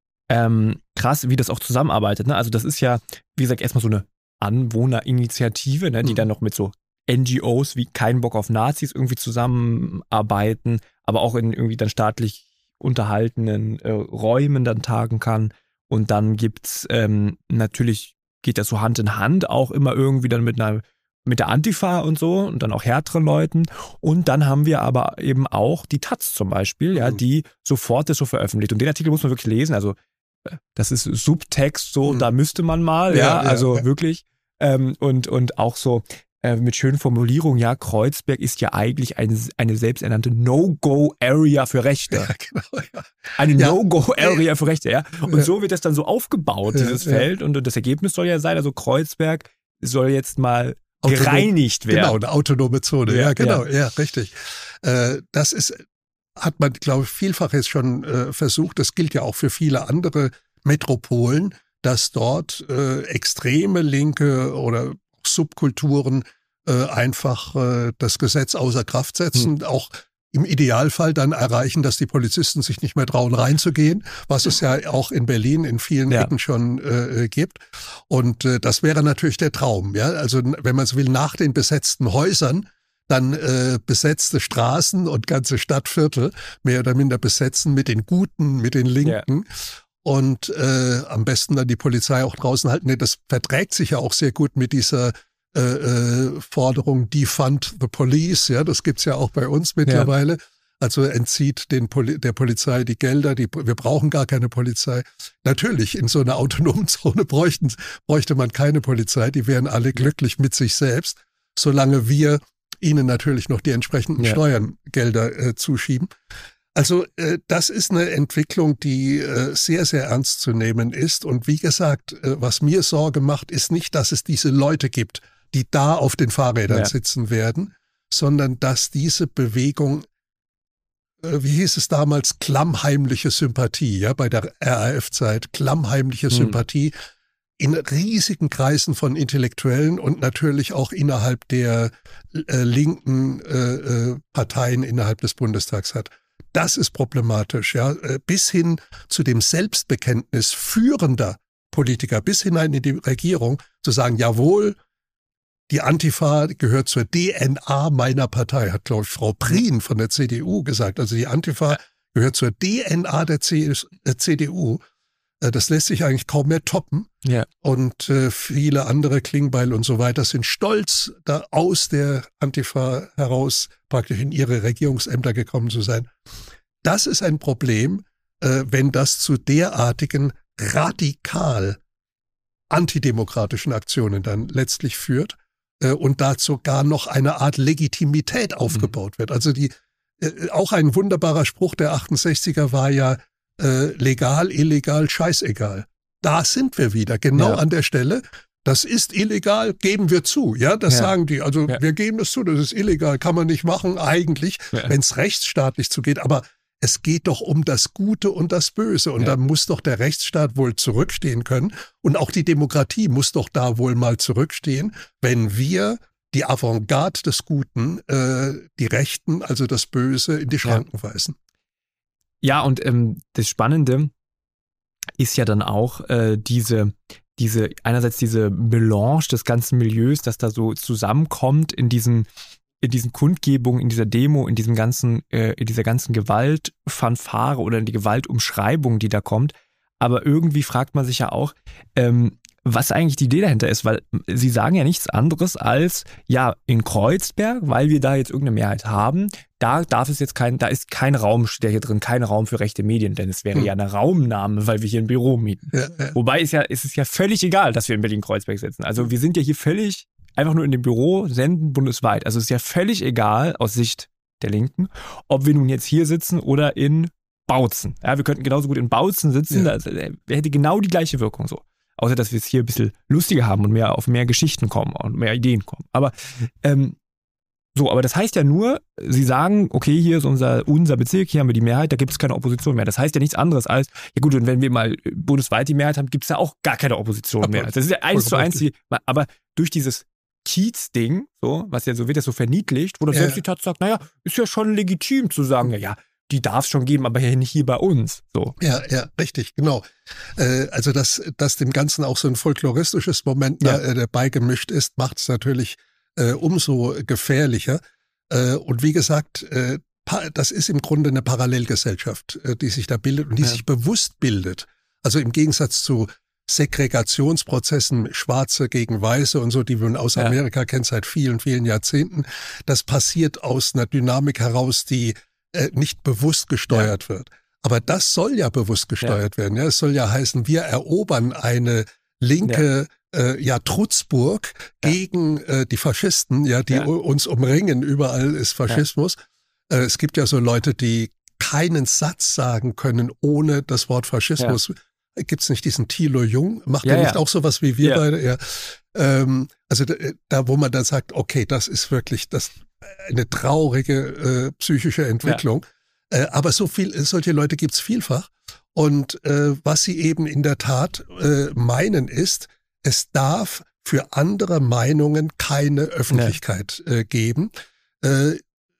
ähm, krass, wie das auch zusammenarbeitet. Ne? Also das ist ja, wie gesagt, erstmal so eine Anwohnerinitiative, ne, die Mhm. dann noch mit so N G Os wie Kein Bock auf Nazis irgendwie zusammenarbeiten, aber auch in irgendwie dann staatlich unterhaltenen äh, Räumen dann tagen kann. Und dann gibt's ähm, natürlich, geht das so Hand in Hand auch immer irgendwie dann mit einer mit der Antifa und so und dann auch härteren Leuten. Und dann haben wir aber eben auch die Taz zum Beispiel, ja, Mhm. die sofort das so veröffentlicht. Und den Artikel muss man wirklich lesen. Also äh, das ist Subtext, so, Mhm. da müsste man mal, Ja, ja, ja, also ja. wirklich. Ähm, und, und auch so äh, mit schönen Formulierungen, ja, Kreuzberg ist ja eigentlich ein, eine selbsternannte No-Go-Area für Rechte. Ja, genau, ja. Eine Ja. No-Go-Area für Rechte, ja. Und Ja. so wird das dann so aufgebaut, Ja, dieses ja. Feld. Und, und das Ergebnis soll ja sein, also Kreuzberg soll jetzt mal Autonom- gereinigt werden. Genau, eine autonome Zone. Ja, Ja, genau, ja, richtig. Äh, das ist, hat man, glaube ich, vielfach jetzt schon äh, versucht. Das gilt ja auch für viele andere Metropolen, dass dort äh, extreme Linke oder Subkulturen äh, einfach äh, das Gesetz außer Kraft setzen, auch im Idealfall dann erreichen, dass die Polizisten sich nicht mehr trauen, reinzugehen, was es ja auch in Berlin in vielen Ja. Ecken schon äh, gibt. Und äh, das wäre natürlich der Traum. Ja? Also wenn man so will, nach den besetzten Häusern dann äh, besetzte Straßen und ganze Stadtviertel mehr oder minder besetzen mit den Guten, mit den Linken. Und äh, am besten dann die Polizei auch draußen halten. Nee, das verträgt sich ja auch sehr gut mit dieser äh, äh, Forderung Defund the Police. Ja, das gibt's ja auch bei uns mittlerweile. Also entzieht den Poli- der Polizei die Gelder. Die, wir brauchen gar keine Polizei. Natürlich, in so einer autonomen Zone bräuchten, bräuchte man keine Polizei. Die wären alle glücklich mit sich selbst, solange wir ihnen natürlich noch die entsprechenden Ja. Steuergelder äh, zuschieben. Also äh, das ist eine Entwicklung, die äh, sehr, sehr ernst zu nehmen ist. Und wie gesagt, äh, was mir Sorge macht, ist nicht, dass es diese Leute gibt, die da auf den Fahrrädern Ja. sitzen werden, sondern dass diese Bewegung, äh, wie hieß es damals, klammheimliche Sympathie, ja, bei der R A F-Zeit, klammheimliche Hm. Sympathie in riesigen Kreisen von Intellektuellen und natürlich auch innerhalb der äh, linken äh, äh, Parteien innerhalb des Bundestags hat. Das ist problematisch, ja, äh, bis hin zu dem Selbstbekenntnis führender Politiker, bis hinein in die Regierung, zu sagen, jawohl, die Antifa gehört zur D N A meiner Partei, hat, glaube ich, Frau Prien von der C D U gesagt. Also die Antifa gehört zur D N A der C D U. Äh, Das lässt sich eigentlich kaum mehr toppen. Ja. Und äh, viele andere, Klingbeil und so weiter, sind stolz, da aus der Antifa heraus praktisch in ihre Regierungsämter gekommen zu sein. Das ist ein Problem, äh, wenn das zu derartigen radikal antidemokratischen Aktionen dann letztlich führt äh, und dazu gar noch eine Art Legitimität aufgebaut wird. Also die äh, auch ein wunderbarer Spruch der achtundsechziger war ja, äh, legal, illegal, scheißegal. Da sind wir wieder, genau Ja. an der Stelle. Das ist illegal, geben wir zu. Ja, das Ja. sagen die. Also Ja. wir geben das zu, das ist illegal, kann man nicht machen eigentlich, Ja. wenn es rechtsstaatlich zugeht. Aber es geht doch um das Gute und das Böse. Und Ja. da muss doch der Rechtsstaat wohl zurückstehen können. Und auch die Demokratie muss doch da wohl mal zurückstehen, wenn wir die Avantgarde des Guten, äh, die Rechten, also das Böse, in die Schranken weisen. Ja, und ähm, das Spannende ist ja dann auch äh, diese, diese, einerseits diese Melange des ganzen Milieus, das da so zusammenkommt in diesen, in diesen Kundgebungen, in dieser Demo, in diesem ganzen, äh, in dieser ganzen Gewaltfanfare oder in die Gewaltumschreibung, die da kommt. Aber irgendwie fragt man sich ja auch, ähm, was eigentlich die Idee dahinter ist, weil sie sagen ja nichts anderes als, ja, in Kreuzberg, weil wir da jetzt irgendeine Mehrheit haben, da darf es jetzt kein, da ist kein Raum, steht hier drin, kein Raum für rechte Medien, denn es wäre Hm. ja eine Raumnahme, weil wir hier ein Büro mieten. Ja, ja. Wobei ist ja, ist es ja völlig egal, dass wir in Berlin-Kreuzberg sitzen. Also wir sind ja hier völlig einfach nur in dem Büro, senden bundesweit. Also es ist ja völlig egal aus Sicht der Linken, ob wir nun jetzt hier sitzen oder in Bautzen. Ja, wir könnten genauso gut in Bautzen sitzen, Ja. das hätte genau die gleiche Wirkung so. Außer, dass wir es hier ein bisschen lustiger haben und mehr auf mehr Geschichten kommen und mehr Ideen kommen. Aber ähm, so, aber das heißt ja nur, sie sagen, okay, hier ist unser, unser Bezirk, hier haben wir die Mehrheit, da gibt es keine Opposition mehr. Das heißt ja nichts anderes als, ja gut, und wenn wir mal bundesweit die Mehrheit haben, gibt es ja auch gar keine Opposition Aber mehr. Das ist ja eins zu vollkommen eins, die, aber durch dieses Justizding, so, was ja so wird, das so verniedlicht, wo dann Ja. selbst die Taz sagt, naja, ist ja schon legitim zu sagen, ja, ja, die darf es schon geben, aber ja nicht hier bei uns. So. Ja, ja, richtig, genau. Äh, also, dass, dass dem Ganzen auch so ein folkloristisches Moment Ja. da, äh, dabei gemischt ist, macht es natürlich äh, umso gefährlicher. Äh, und wie gesagt, äh, pa- das ist im Grunde eine Parallelgesellschaft, äh, die sich da bildet und die Ja. sich bewusst bildet. Also im Gegensatz zu Segregationsprozessen, Schwarze gegen Weiße und so, die man aus Ja. Amerika kennt seit vielen, vielen Jahrzehnten. Das passiert aus einer Dynamik heraus, die äh, nicht bewusst gesteuert wird. Aber das soll ja bewusst gesteuert werden. Ja, es soll ja heißen, wir erobern eine linke ja, äh, ja Trutzburg Ja. gegen äh, die Faschisten, ja, die Ja. u- uns umringen. Überall ist Faschismus. Äh, es gibt ja so Leute, die keinen Satz sagen können ohne das Wort Faschismus. Gibt's nicht diesen Thilo Jung? Macht Ja, er nicht ja. auch sowas wie wir Ja. beide? Ja. Ähm, also da, da, wo man dann sagt, okay, das ist wirklich das eine traurige äh, psychische Entwicklung. Äh, aber so viel, solche Leute gibt's vielfach. Und äh, was sie eben in der Tat äh, meinen ist, es darf für andere Meinungen keine Öffentlichkeit äh, geben. Äh,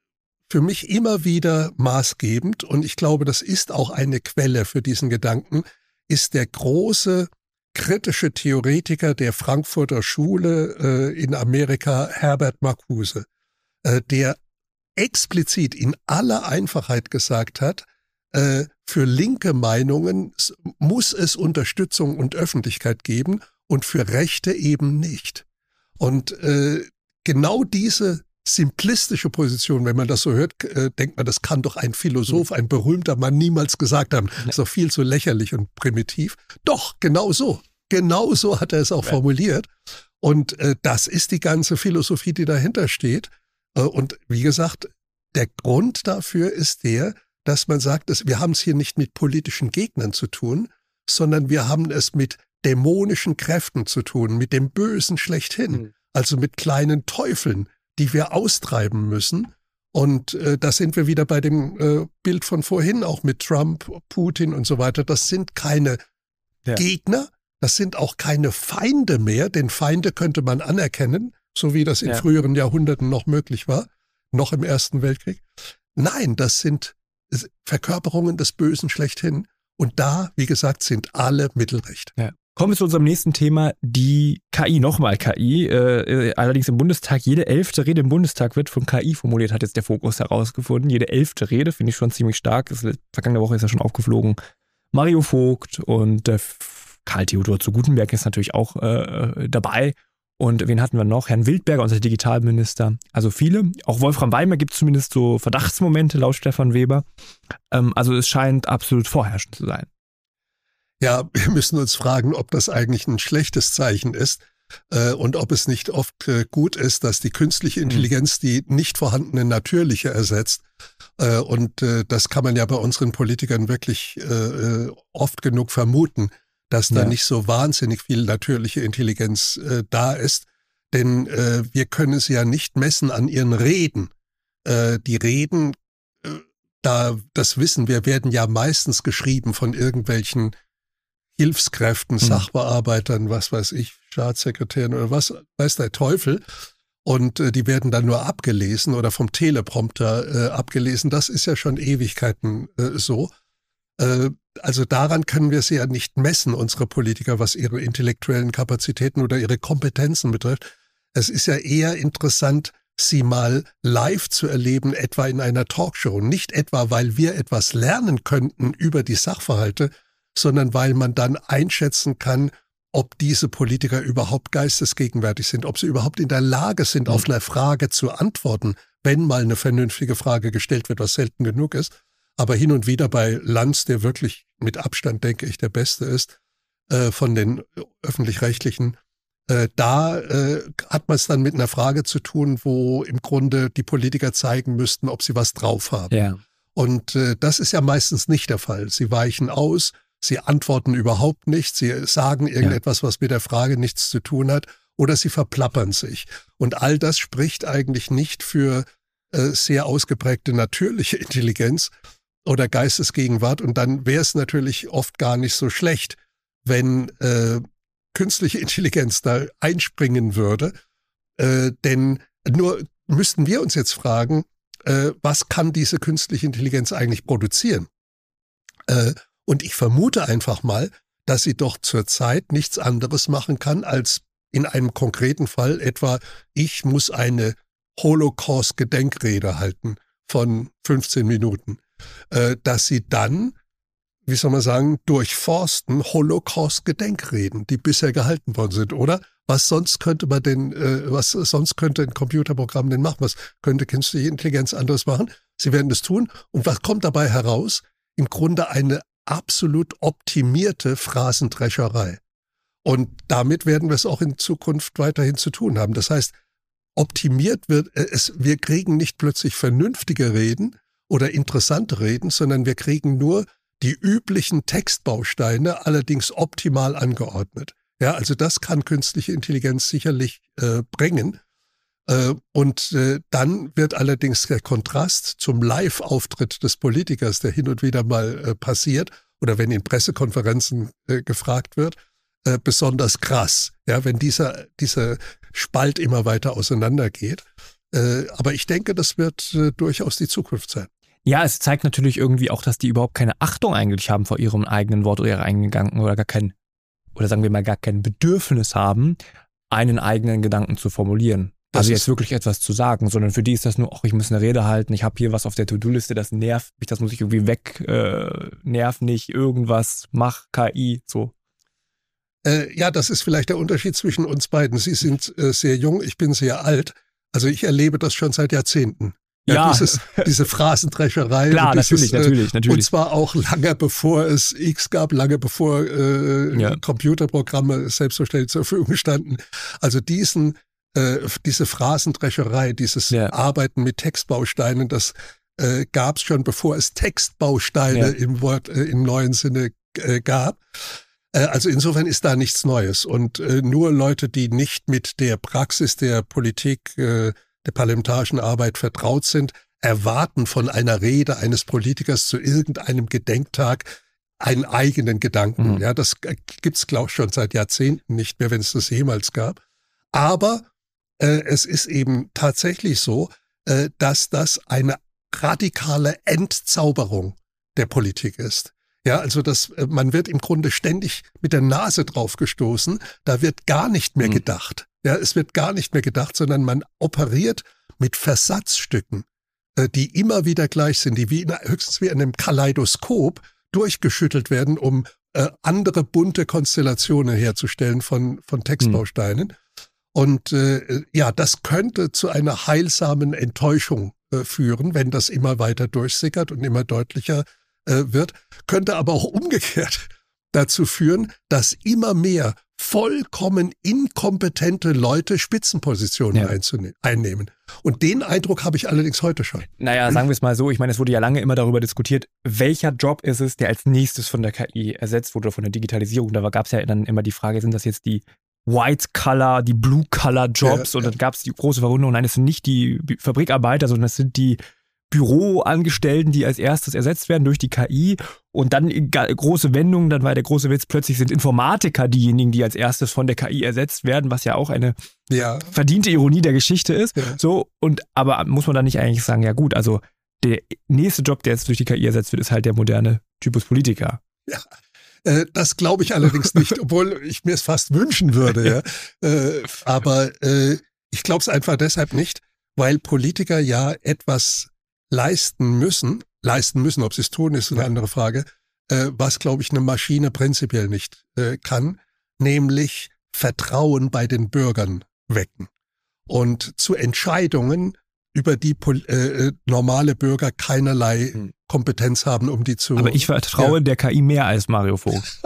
für mich immer wieder maßgebend, und ich glaube, das ist auch eine Quelle für diesen Gedanken, ist der große kritische Theoretiker der Frankfurter Schule äh, in Amerika, Herbert Marcuse, äh, der explizit in aller Einfachheit gesagt hat, äh, für linke Meinungen s- muss es Unterstützung und Öffentlichkeit geben und für Rechte eben nicht. Und äh, genau diese simplistische Position, wenn man das so hört, äh, denkt man, das kann doch ein Philosoph, ein berühmter Mann niemals gesagt haben. Das ist doch viel zu lächerlich und primitiv. Doch, genau so. Genau so hat er es auch Ja. formuliert. Und äh, das ist die ganze Philosophie, die dahinter steht. Äh, und wie gesagt, der Grund dafür ist der, dass man sagt, dass wir haben es hier nicht mit politischen Gegnern zu tun, sondern wir haben es mit dämonischen Kräften zu tun, mit dem Bösen schlechthin, Mhm. also mit kleinen Teufeln, die wir austreiben müssen. Und äh, da sind wir wieder bei dem äh, Bild von vorhin, auch mit Trump, Putin und so weiter. Das sind keine Ja. Gegner, das sind auch keine Feinde mehr, denn Feinde könnte man anerkennen, so wie das in Ja. früheren Jahrhunderten noch möglich war, noch im Ersten Weltkrieg. Nein, das sind Verkörperungen des Bösen schlechthin. Und da, wie gesagt, sind alle Mittel recht. Ja. Kommen wir zu unserem nächsten Thema, die K I, nochmal K I. Äh, allerdings im Bundestag, jede elfte Rede im Bundestag wird von K I formuliert, hat jetzt der Fokus herausgefunden. Jede elfte Rede, finde ich schon ziemlich stark. Das, vergangene Woche ist ja schon aufgeflogen. Mario Vogt und äh, Karl Theodor zu Gutenberg ist natürlich auch äh, dabei. Und wen hatten wir noch? Herrn Wildberger, unser Digitalminister. Also viele. Auch Wolfram Weimer gibt es zumindest so Verdachtsmomente, laut Stefan Weber. Ähm, also es scheint absolut vorherrschend zu sein. Ja, wir müssen uns fragen, ob das eigentlich ein schlechtes Zeichen ist äh, und ob es nicht oft äh, gut ist, dass die künstliche Intelligenz die nicht vorhandene natürliche ersetzt. Äh, und äh, das kann man ja bei unseren Politikern wirklich äh, oft genug vermuten, dass da Ja. nicht so wahnsinnig viel natürliche Intelligenz äh, da ist. Denn äh, wir können sie ja nicht messen an ihren Reden. Äh, die Reden, äh, da, das wissen wir, werden ja meistens geschrieben von irgendwelchen Hilfskräften, Sachbearbeitern, was weiß ich, Staatssekretären oder was weiß der Teufel. Und äh, die werden dann nur abgelesen oder vom Teleprompter äh, abgelesen. Das ist ja schon Ewigkeiten äh, so. Äh, also daran können wir sie ja nicht messen, unsere Politiker, was ihre intellektuellen Kapazitäten oder ihre Kompetenzen betrifft. Es ist ja eher interessant, sie mal live zu erleben, etwa in einer Talkshow. Nicht etwa, weil wir etwas lernen könnten über die Sachverhalte, sondern weil man dann einschätzen kann, ob diese Politiker überhaupt geistesgegenwärtig sind, ob sie überhaupt in der Lage sind, Mhm. auf eine Frage zu antworten, wenn mal eine vernünftige Frage gestellt wird, was selten genug ist. Aber hin und wieder bei Lanz, der wirklich mit Abstand, denke ich, der Beste ist, äh, von den Öffentlich-Rechtlichen, äh, da äh, hat man es dann mit einer Frage zu tun, wo im Grunde die Politiker zeigen müssten, ob sie was drauf haben. Ja. Und äh, das ist ja meistens nicht der Fall. Sie weichen aus, sie antworten überhaupt nicht, sie sagen irgendetwas, was mit der Frage nichts zu tun hat, oder sie verplappern sich. Und all das spricht eigentlich nicht für äh, sehr ausgeprägte natürliche Intelligenz oder Geistesgegenwart. Und dann wäre es natürlich oft gar nicht so schlecht, wenn äh, künstliche Intelligenz da einspringen würde Äh, denn nur müssten wir uns jetzt fragen, äh, was kann diese künstliche Intelligenz eigentlich produzieren? Äh, und ich vermute einfach mal, dass sie doch zurzeit nichts anderes machen kann, als in einem konkreten Fall etwa, ich muss eine Holocaust-Gedenkrede halten von fünfzehn Minuten, äh, dass sie dann, wie soll man sagen, durchforsten Holocaust-Gedenkreden, die bisher gehalten worden sind, oder? Was sonst könnte man denn, äh, was sonst könnte ein Computerprogramm denn machen? Was könnte künstliche Intelligenz anderes machen? Sie werden es tun. Und was kommt dabei heraus? Im Grunde eine absolut optimierte Phrasendrescherei. Und damit werden wir es auch in Zukunft weiterhin zu tun haben. Das heißt, optimiert wird es, wir kriegen nicht plötzlich vernünftige Reden oder interessante Reden, sondern wir kriegen nur die üblichen Textbausteine, allerdings optimal angeordnet. Ja, also das kann künstliche Intelligenz sicherlich äh, bringen. Äh, und äh, dann wird allerdings der Kontrast zum Live-Auftritt des Politikers, der hin und wieder mal äh, passiert, oder wenn in Pressekonferenzen äh, gefragt wird, äh, besonders krass. Ja, wenn dieser, dieser Spalt immer weiter auseinandergeht. Äh, aber ich denke, das wird äh, durchaus die Zukunft sein. Ja, es zeigt natürlich irgendwie auch, dass die überhaupt keine Achtung eigentlich haben vor ihrem eigenen Wort oder ihrer eigenen Gedanken oder gar kein, oder sagen wir mal gar kein Bedürfnis haben, einen eigenen Gedanken zu formulieren. Das also jetzt wirklich etwas zu sagen, sondern für die ist das nur, ach, ich muss eine Rede halten, ich habe hier was auf der To-Do-Liste, das nervt mich, das muss ich irgendwie weg, äh, nerv nicht, irgendwas, mach K I, so. Äh, ja, das ist vielleicht der Unterschied zwischen uns beiden. Sie sind äh, sehr jung, ich bin sehr alt. Also ich erlebe das schon seit Jahrzehnten. Ja, ja. Dieses, diese Phrasendrescherei. Klar, dieses, natürlich, natürlich, natürlich. Und zwar auch lange bevor es X gab, lange bevor äh, ja. Computerprogramme selbstverständlich zur Verfügung standen. Also diesen, äh, diese Phrasendrescherei, dieses ja. Arbeiten mit Textbausteinen, das äh, gab es schon, bevor es Textbausteine ja. im Wort, äh, im neuen Sinne äh, gab. Äh, also insofern ist da nichts Neues. Und äh, nur Leute, die nicht mit der Praxis der Politik äh, der parlamentarischen Arbeit vertraut sind, erwarten von einer Rede eines Politikers zu irgendeinem Gedenktag einen eigenen Gedanken. Mhm. Ja, das gibt's, glaube ich, schon seit Jahrzehnten nicht mehr, wenn es das jemals gab. Aber äh, es ist eben tatsächlich so, äh, dass das eine radikale Entzauberung der Politik ist. Ja, also das, man wird im Grunde ständig mit der Nase drauf gestoßen. Da wird gar nicht mehr mhm. gedacht. Ja, es wird gar nicht mehr gedacht, sondern man operiert mit Versatzstücken, äh, die immer wieder gleich sind, die wie in, höchstens wie in einem Kaleidoskop durchgeschüttelt werden, um äh, andere bunte Konstellationen herzustellen von, von Textbausteinen. Mhm. Und äh, ja, das könnte zu einer heilsamen Enttäuschung äh, führen, wenn das immer weiter durchsickert und immer deutlicher wird, könnte aber auch umgekehrt dazu führen, dass immer mehr vollkommen inkompetente Leute Spitzenpositionen ja. einzune- einnehmen. Und den Eindruck habe ich allerdings heute schon. Naja, sagen wir es mal so, ich meine, es wurde ja lange immer darüber diskutiert, welcher Job ist es, der als nächstes von der K I ersetzt wurde, von der Digitalisierung. Da gab es ja dann immer die Frage, sind das jetzt die White-Color, die Blue-Color-Jobs? Ja, und dann ja. gab es die große Verwunderung, nein, es sind nicht die Fabrikarbeiter, sondern es sind die Büroangestellten, die als erstes ersetzt werden durch die K I und dann große Wendungen, dann war der große Witz, plötzlich sind Informatiker diejenigen, die als erstes von der K I ersetzt werden, was ja auch eine ja. verdiente Ironie der Geschichte ist. Ja. So, und aber muss man dann nicht eigentlich sagen, ja gut, also der nächste Job, der jetzt durch die K I ersetzt wird, ist halt der moderne Typus Politiker. Ja. Das glaube ich allerdings nicht, obwohl ich mir es fast wünschen würde. Ja. äh, aber äh, ich glaube es einfach deshalb nicht, weil Politiker ja etwas leisten müssen, leisten müssen, ob sie es tun, ist eine ja. andere Frage, äh, was, glaube ich, eine Maschine prinzipiell nicht äh, kann, nämlich Vertrauen bei den Bürgern wecken. Und zu Entscheidungen, über die äh, normale Bürger keinerlei hm. Kompetenz haben, um die zu... Aber ich vertraue ja. der K I mehr als Mario Vogt.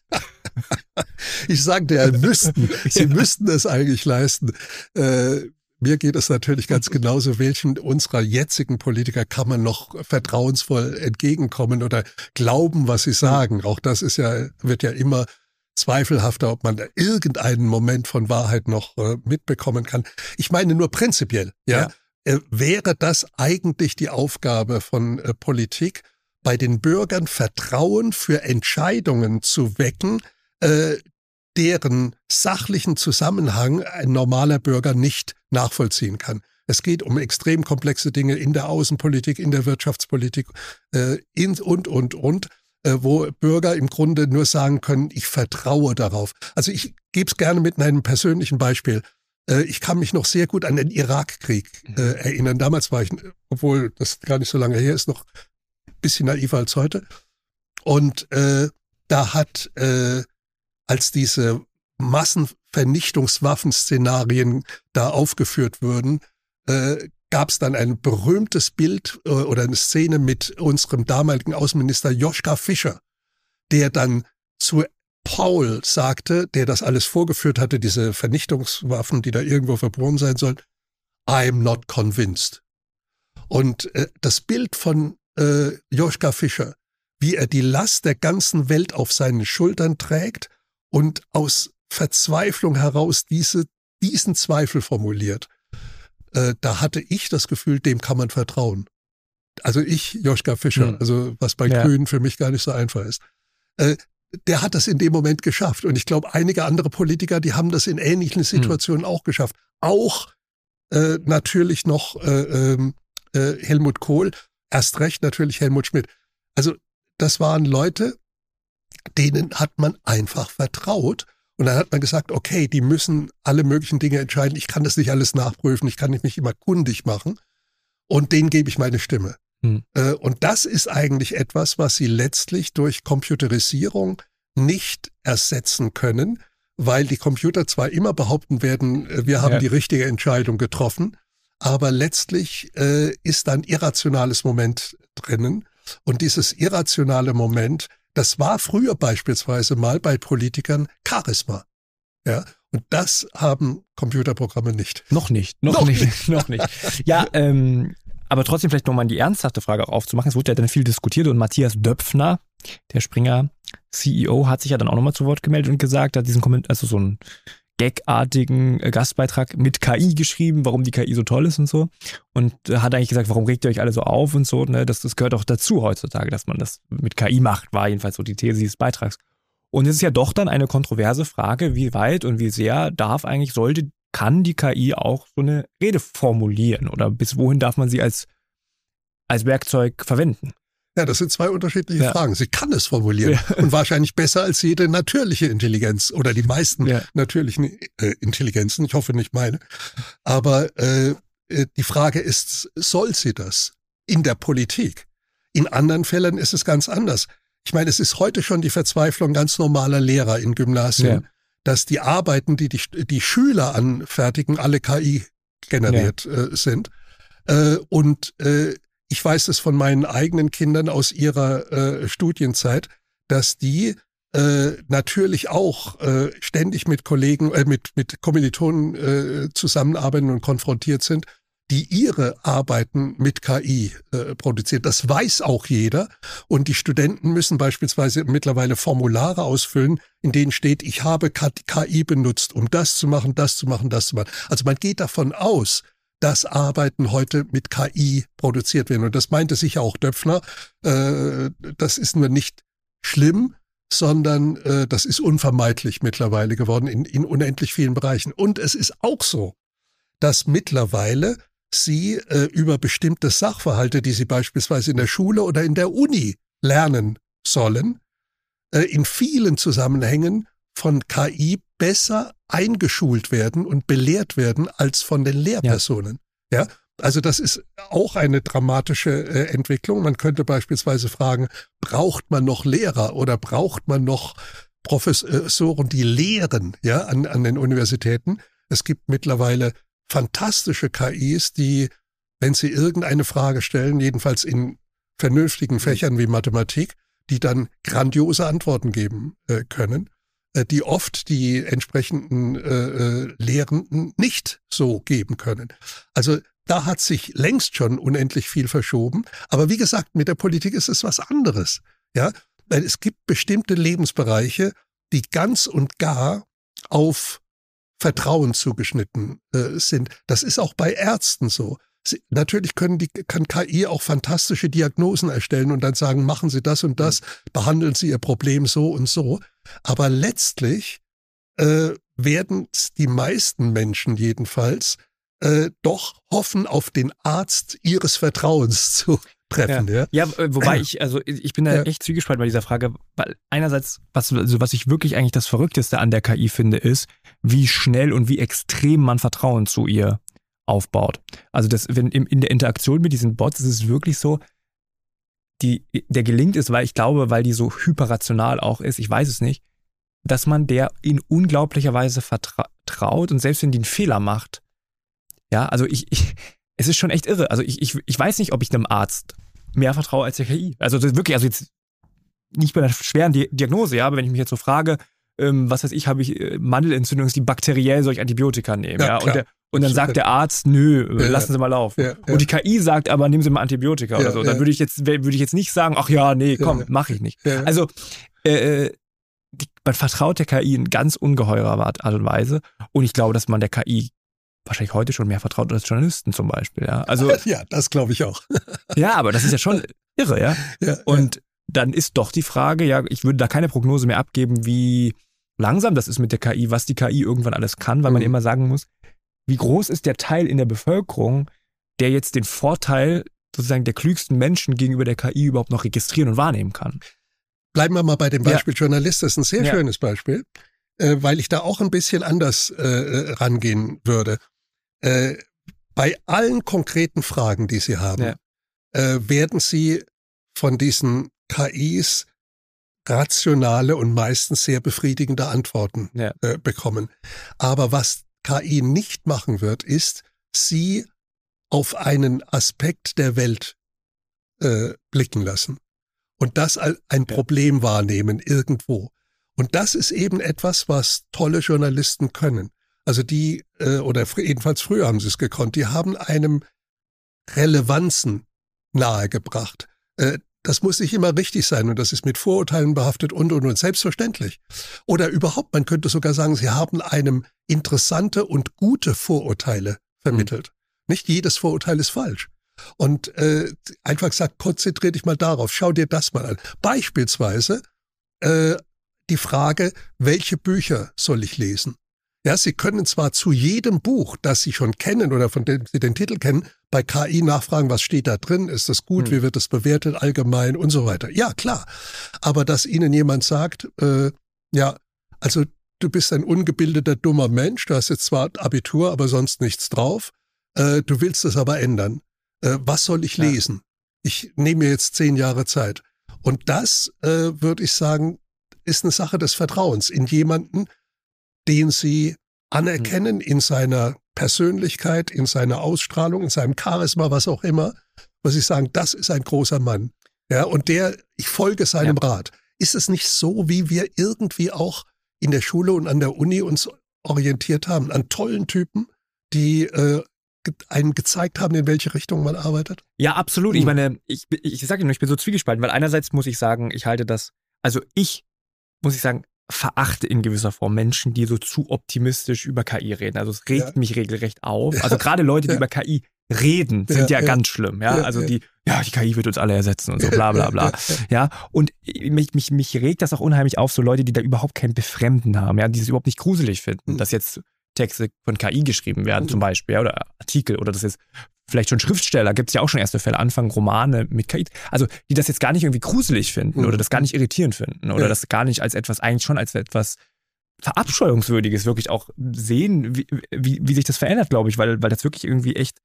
Ich sagte ja, müssten, sie müssten es eigentlich leisten. Äh, Mir geht es natürlich ganz genauso, welchen unserer jetzigen Politiker kann man noch vertrauensvoll entgegenkommen oder glauben, was sie sagen. Auch das ist ja, wird ja immer zweifelhafter, ob man da irgendeinen Moment von Wahrheit noch äh, mitbekommen kann. Ich meine nur prinzipiell, ja, ja. Äh, wäre das eigentlich die Aufgabe von äh, Politik, bei den Bürgern Vertrauen für Entscheidungen zu wecken, äh, deren sachlichen Zusammenhang ein normaler Bürger nicht nachvollziehen kann. Es geht um extrem komplexe Dinge in der Außenpolitik, in der Wirtschaftspolitik äh, in, und, und, und, äh, wo Bürger im Grunde nur sagen können, ich vertraue darauf. Also ich gebe es gerne mit einem persönlichen Beispiel. Äh, ich kann mich noch sehr gut an den Irakkrieg äh, erinnern. Damals war ich, obwohl das gar nicht so lange her ist, noch ein bisschen naiver als heute. Und äh, da hat, äh, als diese Massenvernichtungswaffenszenarien da aufgeführt wurden, äh, gab es dann ein berühmtes Bild äh, oder eine Szene mit unserem damaligen Außenminister Joschka Fischer, der dann zu Paul sagte, der das alles vorgeführt hatte, diese Vernichtungswaffen, die da irgendwo verboten sein sollen, I'm not convinced. Und äh, das Bild von äh, Joschka Fischer, wie er die Last der ganzen Welt auf seinen Schultern trägt und aus Verzweiflung heraus diese, diesen Zweifel formuliert, äh, da hatte ich das Gefühl, dem kann man vertrauen. Also ich, Joschka Fischer, hm. also was bei ja. Grünen für mich gar nicht so einfach ist. Äh, der hat das in dem Moment geschafft. Und ich glaube, einige andere Politiker, die haben das in ähnlichen Situationen hm. auch geschafft. Auch äh, natürlich noch äh, äh, Helmut Kohl, erst recht natürlich Helmut Schmidt. Also das waren Leute, denen hat man einfach vertraut. Und dann hat man gesagt, okay, die müssen alle möglichen Dinge entscheiden. Ich kann das nicht alles nachprüfen, ich kann mich nicht immer kundig machen. Und denen gebe ich meine Stimme. Hm. Äh, und das ist eigentlich etwas, was sie letztlich durch Computerisierung nicht ersetzen können, weil die Computer zwar immer behaupten werden, wir haben ja. die richtige Entscheidung getroffen, aber letztlich äh, ist da ein irrationales Moment drinnen. Und dieses irrationale Moment, das war früher beispielsweise mal bei Politikern Charisma. Ja, und das haben Computerprogramme nicht. Noch nicht, noch, noch nicht, nicht. noch nicht. Ja, ähm, aber trotzdem vielleicht nochmal die ernsthafte Frage auch aufzumachen. Es wurde ja dann viel diskutiert und Matthias Döpfner, der Springer C E O, hat sich ja dann auch nochmal zu Wort gemeldet und gesagt, hat diesen Kommentar, also so einen gagartigen Gastbeitrag mit K I geschrieben, warum die K I so toll ist und so. Und hat eigentlich gesagt, warum regt ihr euch alle so auf und so. Ne? Das, das gehört auch dazu heutzutage, dass man das mit K I macht, war jedenfalls so die These dieses Beitrags. Und es ist ja doch dann eine kontroverse Frage, wie weit und wie sehr darf eigentlich, sollte, kann die K I auch so eine Rede formulieren? Oder bis wohin darf man sie als, als Werkzeug verwenden? Ja, das sind zwei unterschiedliche ja. Fragen. Sie kann es formulieren ja. und wahrscheinlich besser als jede natürliche Intelligenz oder die meisten ja. natürlichen äh, Intelligenzen. Ich hoffe nicht meine. Aber äh, die Frage ist, soll sie das in der Politik? In anderen Fällen ist es ganz anders. Ich meine, es ist heute schon die Verzweiflung ganz normaler Lehrer in Gymnasien, ja. dass die Arbeiten, die, die die Schüler anfertigen, alle K I generiert ja. äh, sind. Äh, und äh, ich weiß es von meinen eigenen Kindern aus ihrer äh, Studienzeit, dass die äh, natürlich auch äh, ständig mit Kollegen, äh, mit mit Kommilitonen äh, zusammenarbeiten und konfrontiert sind, die ihre Arbeiten mit K I äh, produzieren. Das weiß auch jeder. Und die Studenten müssen beispielsweise mittlerweile Formulare ausfüllen, in denen steht, ich habe K I benutzt, um das zu machen, das zu machen, das zu machen. Also man geht davon aus, dass Arbeiten heute mit K I produziert werden. Und das meinte sicher auch Döpfner. Äh, das ist nur nicht schlimm, sondern äh, das ist unvermeidlich mittlerweile geworden in, in unendlich vielen Bereichen. Und es ist auch so, dass mittlerweile Sie äh, über bestimmte Sachverhalte, die Sie beispielsweise in der Schule oder in der Uni lernen sollen, äh, in vielen Zusammenhängen von K I besser eingeschult werden und belehrt werden als von den Lehrpersonen. Ja, ja? Also das ist auch eine dramatische äh, Entwicklung. Man könnte beispielsweise fragen, braucht man noch Lehrer oder braucht man noch Professoren, die lehren, ja, an, an den Universitäten? Es gibt mittlerweile fantastische K Is, die, wenn sie irgendeine Frage stellen, jedenfalls in vernünftigen Fächern wie Mathematik, die dann grandiose Antworten geben äh, können, äh, die oft die entsprechenden äh, Lehrenden nicht so geben können. Also da hat sich längst schon unendlich viel verschoben. Aber wie gesagt, mit der Politik ist es was anderes. Ja, weil es gibt bestimmte Lebensbereiche, die ganz und gar auf Vertrauen zugeschnitten äh, sind. Das ist auch bei Ärzten so. Sie, natürlich können die, kann K I auch fantastische Diagnosen erstellen und dann sagen, machen Sie das und das, behandeln Sie Ihr Problem so und so. Aber letztlich äh, werden die meisten Menschen jedenfalls äh, doch hoffen, auf den Arzt ihres Vertrauens zu treffen. Ja, ja? ja wobei ich, also ich bin da ja. echt zwiegespalten bei dieser Frage, weil einerseits, was, also was ich wirklich eigentlich das Verrückteste an der K I finde, ist, wie schnell und wie extrem man Vertrauen zu ihr aufbaut. Also das, wenn in, in der Interaktion mit diesen Bots ist es wirklich so, die, der gelingt es, weil ich glaube, weil die so hyperrational auch ist, ich weiß es nicht, dass man der in unglaublicher Weise vertraut und selbst wenn die einen Fehler macht, ja, also ich, ich es ist schon echt irre. Also ich, ich, ich weiß nicht, ob ich einem Arzt mehr vertraue als der K I. Also das ist wirklich, also jetzt nicht bei einer schweren Di- Diagnose, ja, aber wenn ich mich jetzt so frage, ähm, was weiß ich, habe ich äh, Mandelentzündung, ist die bakteriell, soll ich Antibiotika nehmen? Ja, ja? Und, der, und dann sagt der Arzt, nö, ja, lassen Sie mal laufen. Ja, ja. Und die K I sagt aber, nehmen Sie mal Antibiotika ja, oder so. Dann ja. würde ich jetzt würde ich jetzt nicht sagen, ach ja, nee, komm, ja, mache ich nicht. Ja. Also äh, die, man vertraut der K I in ganz ungeheurer Art und Weise. Und ich glaube, dass man der K I wahrscheinlich heute schon mehr vertraut als Journalisten zum Beispiel. Ja, also, ja, das glaube ich auch. Ja, aber das ist ja schon irre, ja. ja und ja. dann ist doch die Frage, ja, ich würde da keine Prognose mehr abgeben, wie langsam das ist mit der K I, was die K I irgendwann alles kann, weil mhm. man immer sagen muss, wie groß ist der Teil in der Bevölkerung, der jetzt den Vorteil sozusagen der klügsten Menschen gegenüber der K I überhaupt noch registrieren und wahrnehmen kann. Bleiben wir mal bei dem Beispiel ja. Journalist, das ist ein sehr ja. schönes Beispiel, äh, weil ich da auch ein bisschen anders äh, rangehen würde. Äh, bei allen konkreten Fragen, die Sie haben, ja. äh, werden Sie von diesen K Is rationale und meistens sehr befriedigende Antworten ja. äh, bekommen. Aber was K I nicht machen wird, ist, Sie auf einen Aspekt der Welt äh, blicken lassen und das als ein ja. Problem wahrnehmen irgendwo. Und das ist eben etwas, was tolle Journalisten können. Also die, äh, oder fr- jedenfalls früher haben sie es gekonnt, die haben einem Relevanzen nahegebracht. Äh, das muss nicht immer richtig sein und das ist mit Vorurteilen behaftet und, und, und, selbstverständlich. Oder überhaupt, man könnte sogar sagen, sie haben einem interessante und gute Vorurteile vermittelt. Mhm. Nicht jedes Vorurteil ist falsch. Und äh, einfach gesagt, konzentrier dich mal darauf, schau dir das mal an. Beispielsweise äh, die Frage, welche Bücher soll ich lesen? Ja, Sie können zwar zu jedem Buch, das Sie schon kennen oder von dem Sie den Titel kennen, bei K I nachfragen, was steht da drin, ist das gut, hm. wie wird das bewertet, allgemein und so weiter. Ja, klar. Aber dass Ihnen jemand sagt, äh, ja, also du bist ein ungebildeter, dummer Mensch, du hast jetzt zwar Abitur, aber sonst nichts drauf, äh, du willst es aber ändern. Äh, was soll ich ja. lesen? Ich nehme mir jetzt zehn Jahre Zeit. Und das, äh, würde ich sagen, ist eine Sache des Vertrauens in jemanden, den Sie anerkennen mhm. in seiner Persönlichkeit, in seiner Ausstrahlung, in seinem Charisma, was auch immer, wo Sie sagen, das ist ein großer Mann. Ja, und der, ich folge seinem ja. Rat. Ist es nicht so, wie wir irgendwie auch in der Schule und an der Uni uns orientiert haben, an tollen Typen, die äh, einen gezeigt haben, in welche Richtung man arbeitet? Ja, absolut. Mhm. Ich meine, ich, ich sage Ihnen, ich bin so zwiegespalten, weil einerseits muss ich sagen, ich halte das, also ich, muss ich sagen, verachte in gewisser Form Menschen, die so zu optimistisch über K I reden. Also es regt ja. mich regelrecht auf. Ja. Also gerade Leute, die ja. über K I reden, sind ja, ja, ja. ganz schlimm. Ja, ja also ja. die, ja, die K I wird uns alle ersetzen und so, bla bla bla. Ja, und mich, mich, mich regt das auch unheimlich auf, so Leute, die da überhaupt kein Befremden haben, ja, die es überhaupt nicht gruselig finden, mhm. dass jetzt Texte von K I geschrieben werden, mhm. zum Beispiel, ja, oder Artikel, oder das ist vielleicht schon Schriftsteller, gibt es ja auch schon erste Fälle, anfangen Romane mit K I, also die das jetzt gar nicht irgendwie gruselig finden mhm. oder das gar nicht irritierend finden oder ja. das gar nicht als etwas, eigentlich schon als etwas Verabscheuungswürdiges wirklich auch sehen, wie, wie, wie sich das verändert, glaube ich, weil, weil das wirklich irgendwie echt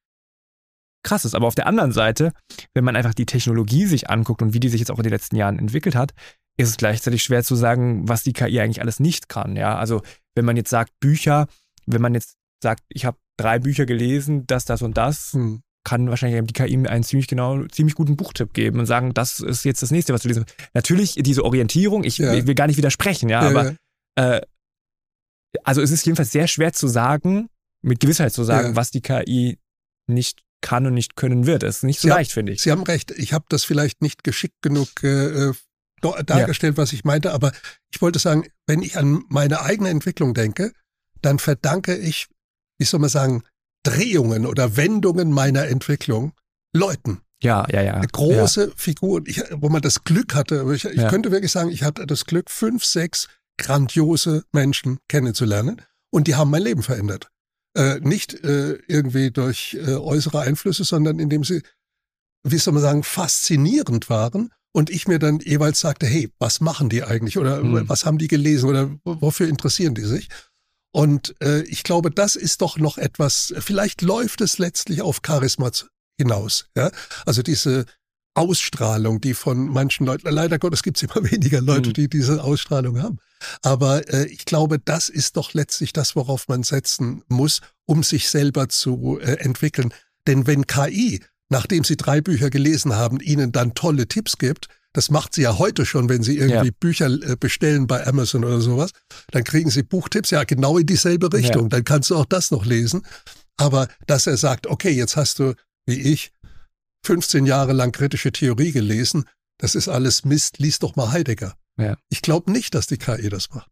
krass ist. Aber auf der anderen Seite, wenn man einfach die Technologie sich anguckt und wie die sich jetzt auch in den letzten Jahren entwickelt hat, ist es gleichzeitig schwer zu sagen, was die K I eigentlich alles nicht kann. Ja, also wenn man jetzt sagt Bücher, wenn man jetzt sagt, ich habe drei Bücher gelesen, das, das und das, hm. kann wahrscheinlich die K I einen ziemlich genau, ziemlich guten Buchtipp geben und sagen, das ist jetzt das nächste, was du lesen willst. Natürlich diese Orientierung, ich, ja. ich will gar nicht widersprechen, ja, ja aber ja. Äh, also es ist jedenfalls sehr schwer zu sagen, mit Gewissheit zu sagen, ja. was die K I nicht kann und nicht können wird. Das ist nicht so Sie leicht, haben, finde ich. Sie haben recht, ich habe das vielleicht nicht geschickt genug äh, dargestellt, ja. was ich meinte, aber ich wollte sagen, wenn ich an meine eigene Entwicklung denke, dann verdanke ich, wie soll man sagen, Drehungen oder Wendungen meiner Entwicklung Leuten. Ja, ja, ja. Eine große ja. Figur, ich, wo man das Glück hatte. Ich, ich ja. könnte wirklich sagen, ich hatte das Glück, fünf, sechs grandiose Menschen kennenzulernen und die haben mein Leben verändert. Äh, nicht äh, irgendwie durch äh, äußere Einflüsse, sondern indem sie, wie soll man sagen, faszinierend waren und ich mir dann jeweils sagte, hey, was machen die eigentlich oder hm. was haben die gelesen oder wofür interessieren die sich? Und äh, ich glaube, das ist doch noch etwas, vielleicht läuft es letztlich auf Charisma hinaus. Ja? Also diese Ausstrahlung, die von manchen Leuten, leider Gottes gibt es immer weniger Leute, die diese Ausstrahlung haben. Aber äh, ich glaube, das ist doch letztlich das, worauf man setzen muss, um sich selber zu äh, entwickeln. Denn wenn K I, nachdem sie drei Bücher gelesen haben, ihnen dann tolle Tipps gibt, das macht sie ja heute schon, wenn sie irgendwie ja. Bücher äh, bestellen bei Amazon oder sowas, dann kriegen sie Buchtipps, ja genau in dieselbe Richtung, ja. dann kannst du auch das noch lesen. Aber dass er sagt, okay, jetzt hast du, wie ich, fünfzehn Jahre lang kritische Theorie gelesen, das ist alles Mist, lies doch mal Heidegger. Ja. Ich glaube nicht, dass die K I das macht.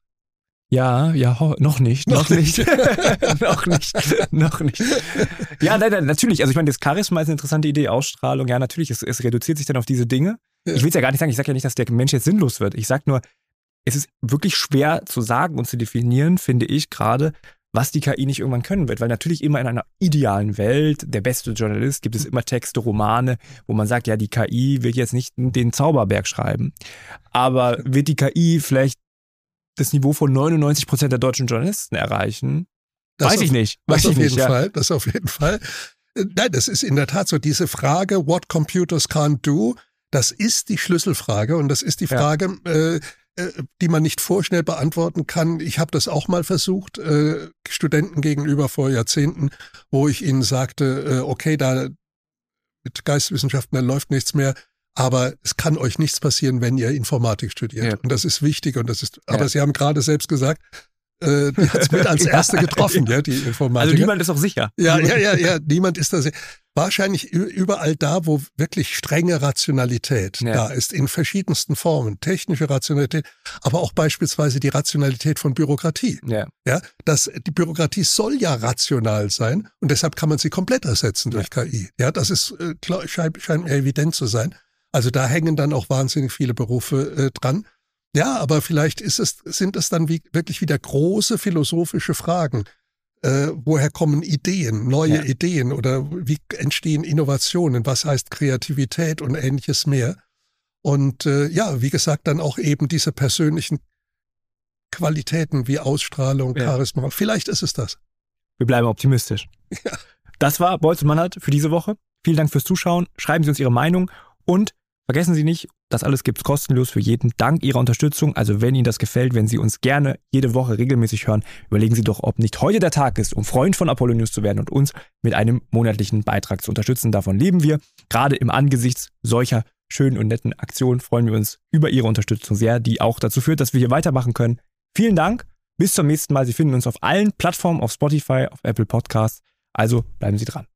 Ja, ja, ho- noch nicht, noch, noch nicht, noch nicht, noch nicht. Ja, nein, nein, natürlich, also ich meine, das Charisma ist eine interessante Idee, Ausstrahlung, ja, natürlich, es, es reduziert sich dann auf diese Dinge. Ja. Ich will es ja gar nicht sagen, ich sage ja nicht, dass der Mensch jetzt sinnlos wird. Ich sage nur, es ist wirklich schwer zu sagen und zu definieren, finde ich gerade, was die K I nicht irgendwann können wird. Weil natürlich immer in einer idealen Welt, der beste Journalist, gibt es immer Texte, Romane, wo man sagt, ja, die K I wird jetzt nicht den Zauberberg schreiben. Aber wird die K I vielleicht das Niveau von neunundneunzig Prozent der deutschen Journalisten erreichen? Das Weiß auf, ich nicht. Das Weiß auf ich jeden nicht, Fall. Ja. Das auf jeden Fall. Nein, das ist in der Tat so. Diese Frage, what computers can't do, das ist die Schlüsselfrage und das ist die Frage, ja. äh, die man nicht vorschnell beantworten kann. Ich habe das auch mal versucht, äh, Studenten gegenüber vor Jahrzehnten, wo ich ihnen sagte, äh, okay, da mit Geisteswissenschaften, da läuft nichts mehr, aber es kann euch nichts passieren, wenn ihr Informatik studiert. Ja. Und das ist wichtig und das ist, aber ja. Sie haben gerade selbst gesagt, äh, die hat es mit als Erste getroffen, ja, die Informatik. Also niemand ist auch sicher. Ja, ja, ja, ja, niemand ist da sicher. Wahrscheinlich überall da, wo wirklich strenge Rationalität ja. da ist, in verschiedensten Formen, technische Rationalität, aber auch beispielsweise die Rationalität von Bürokratie. Ja. Ja, das, die Bürokratie soll ja rational sein und deshalb kann man sie komplett ersetzen durch ja. K I. Ja, das ist, äh, klar, scheint, scheint mir evident zu sein. Also da hängen dann auch wahnsinnig viele Berufe äh, dran. Ja, aber vielleicht ist es, sind es dann wie, wirklich wieder große philosophische Fragen. Äh, woher kommen Ideen, neue ja. Ideen oder wie entstehen Innovationen, was heißt Kreativität und ähnliches mehr. Und äh, ja, wie gesagt, dann auch eben diese persönlichen Qualitäten wie Ausstrahlung, ja. Charisma. Vielleicht ist es das. Wir bleiben optimistisch. Ja. Das war Bolz und Mannhardt für diese Woche. Vielen Dank fürs Zuschauen. Schreiben Sie uns Ihre Meinung und vergessen Sie nicht, das alles gibt's kostenlos für jeden, dank Ihrer Unterstützung. Also wenn Ihnen das gefällt, wenn Sie uns gerne jede Woche regelmäßig hören, überlegen Sie doch, ob nicht heute der Tag ist, um Freund von Apollo News zu werden und uns mit einem monatlichen Beitrag zu unterstützen. Davon leben wir. Gerade im Angesichts solcher schönen und netten Aktionen freuen wir uns über Ihre Unterstützung sehr, die auch dazu führt, dass wir hier weitermachen können. Vielen Dank. Bis zum nächsten Mal. Sie finden uns auf allen Plattformen, auf Spotify, auf Apple Podcasts. Also bleiben Sie dran.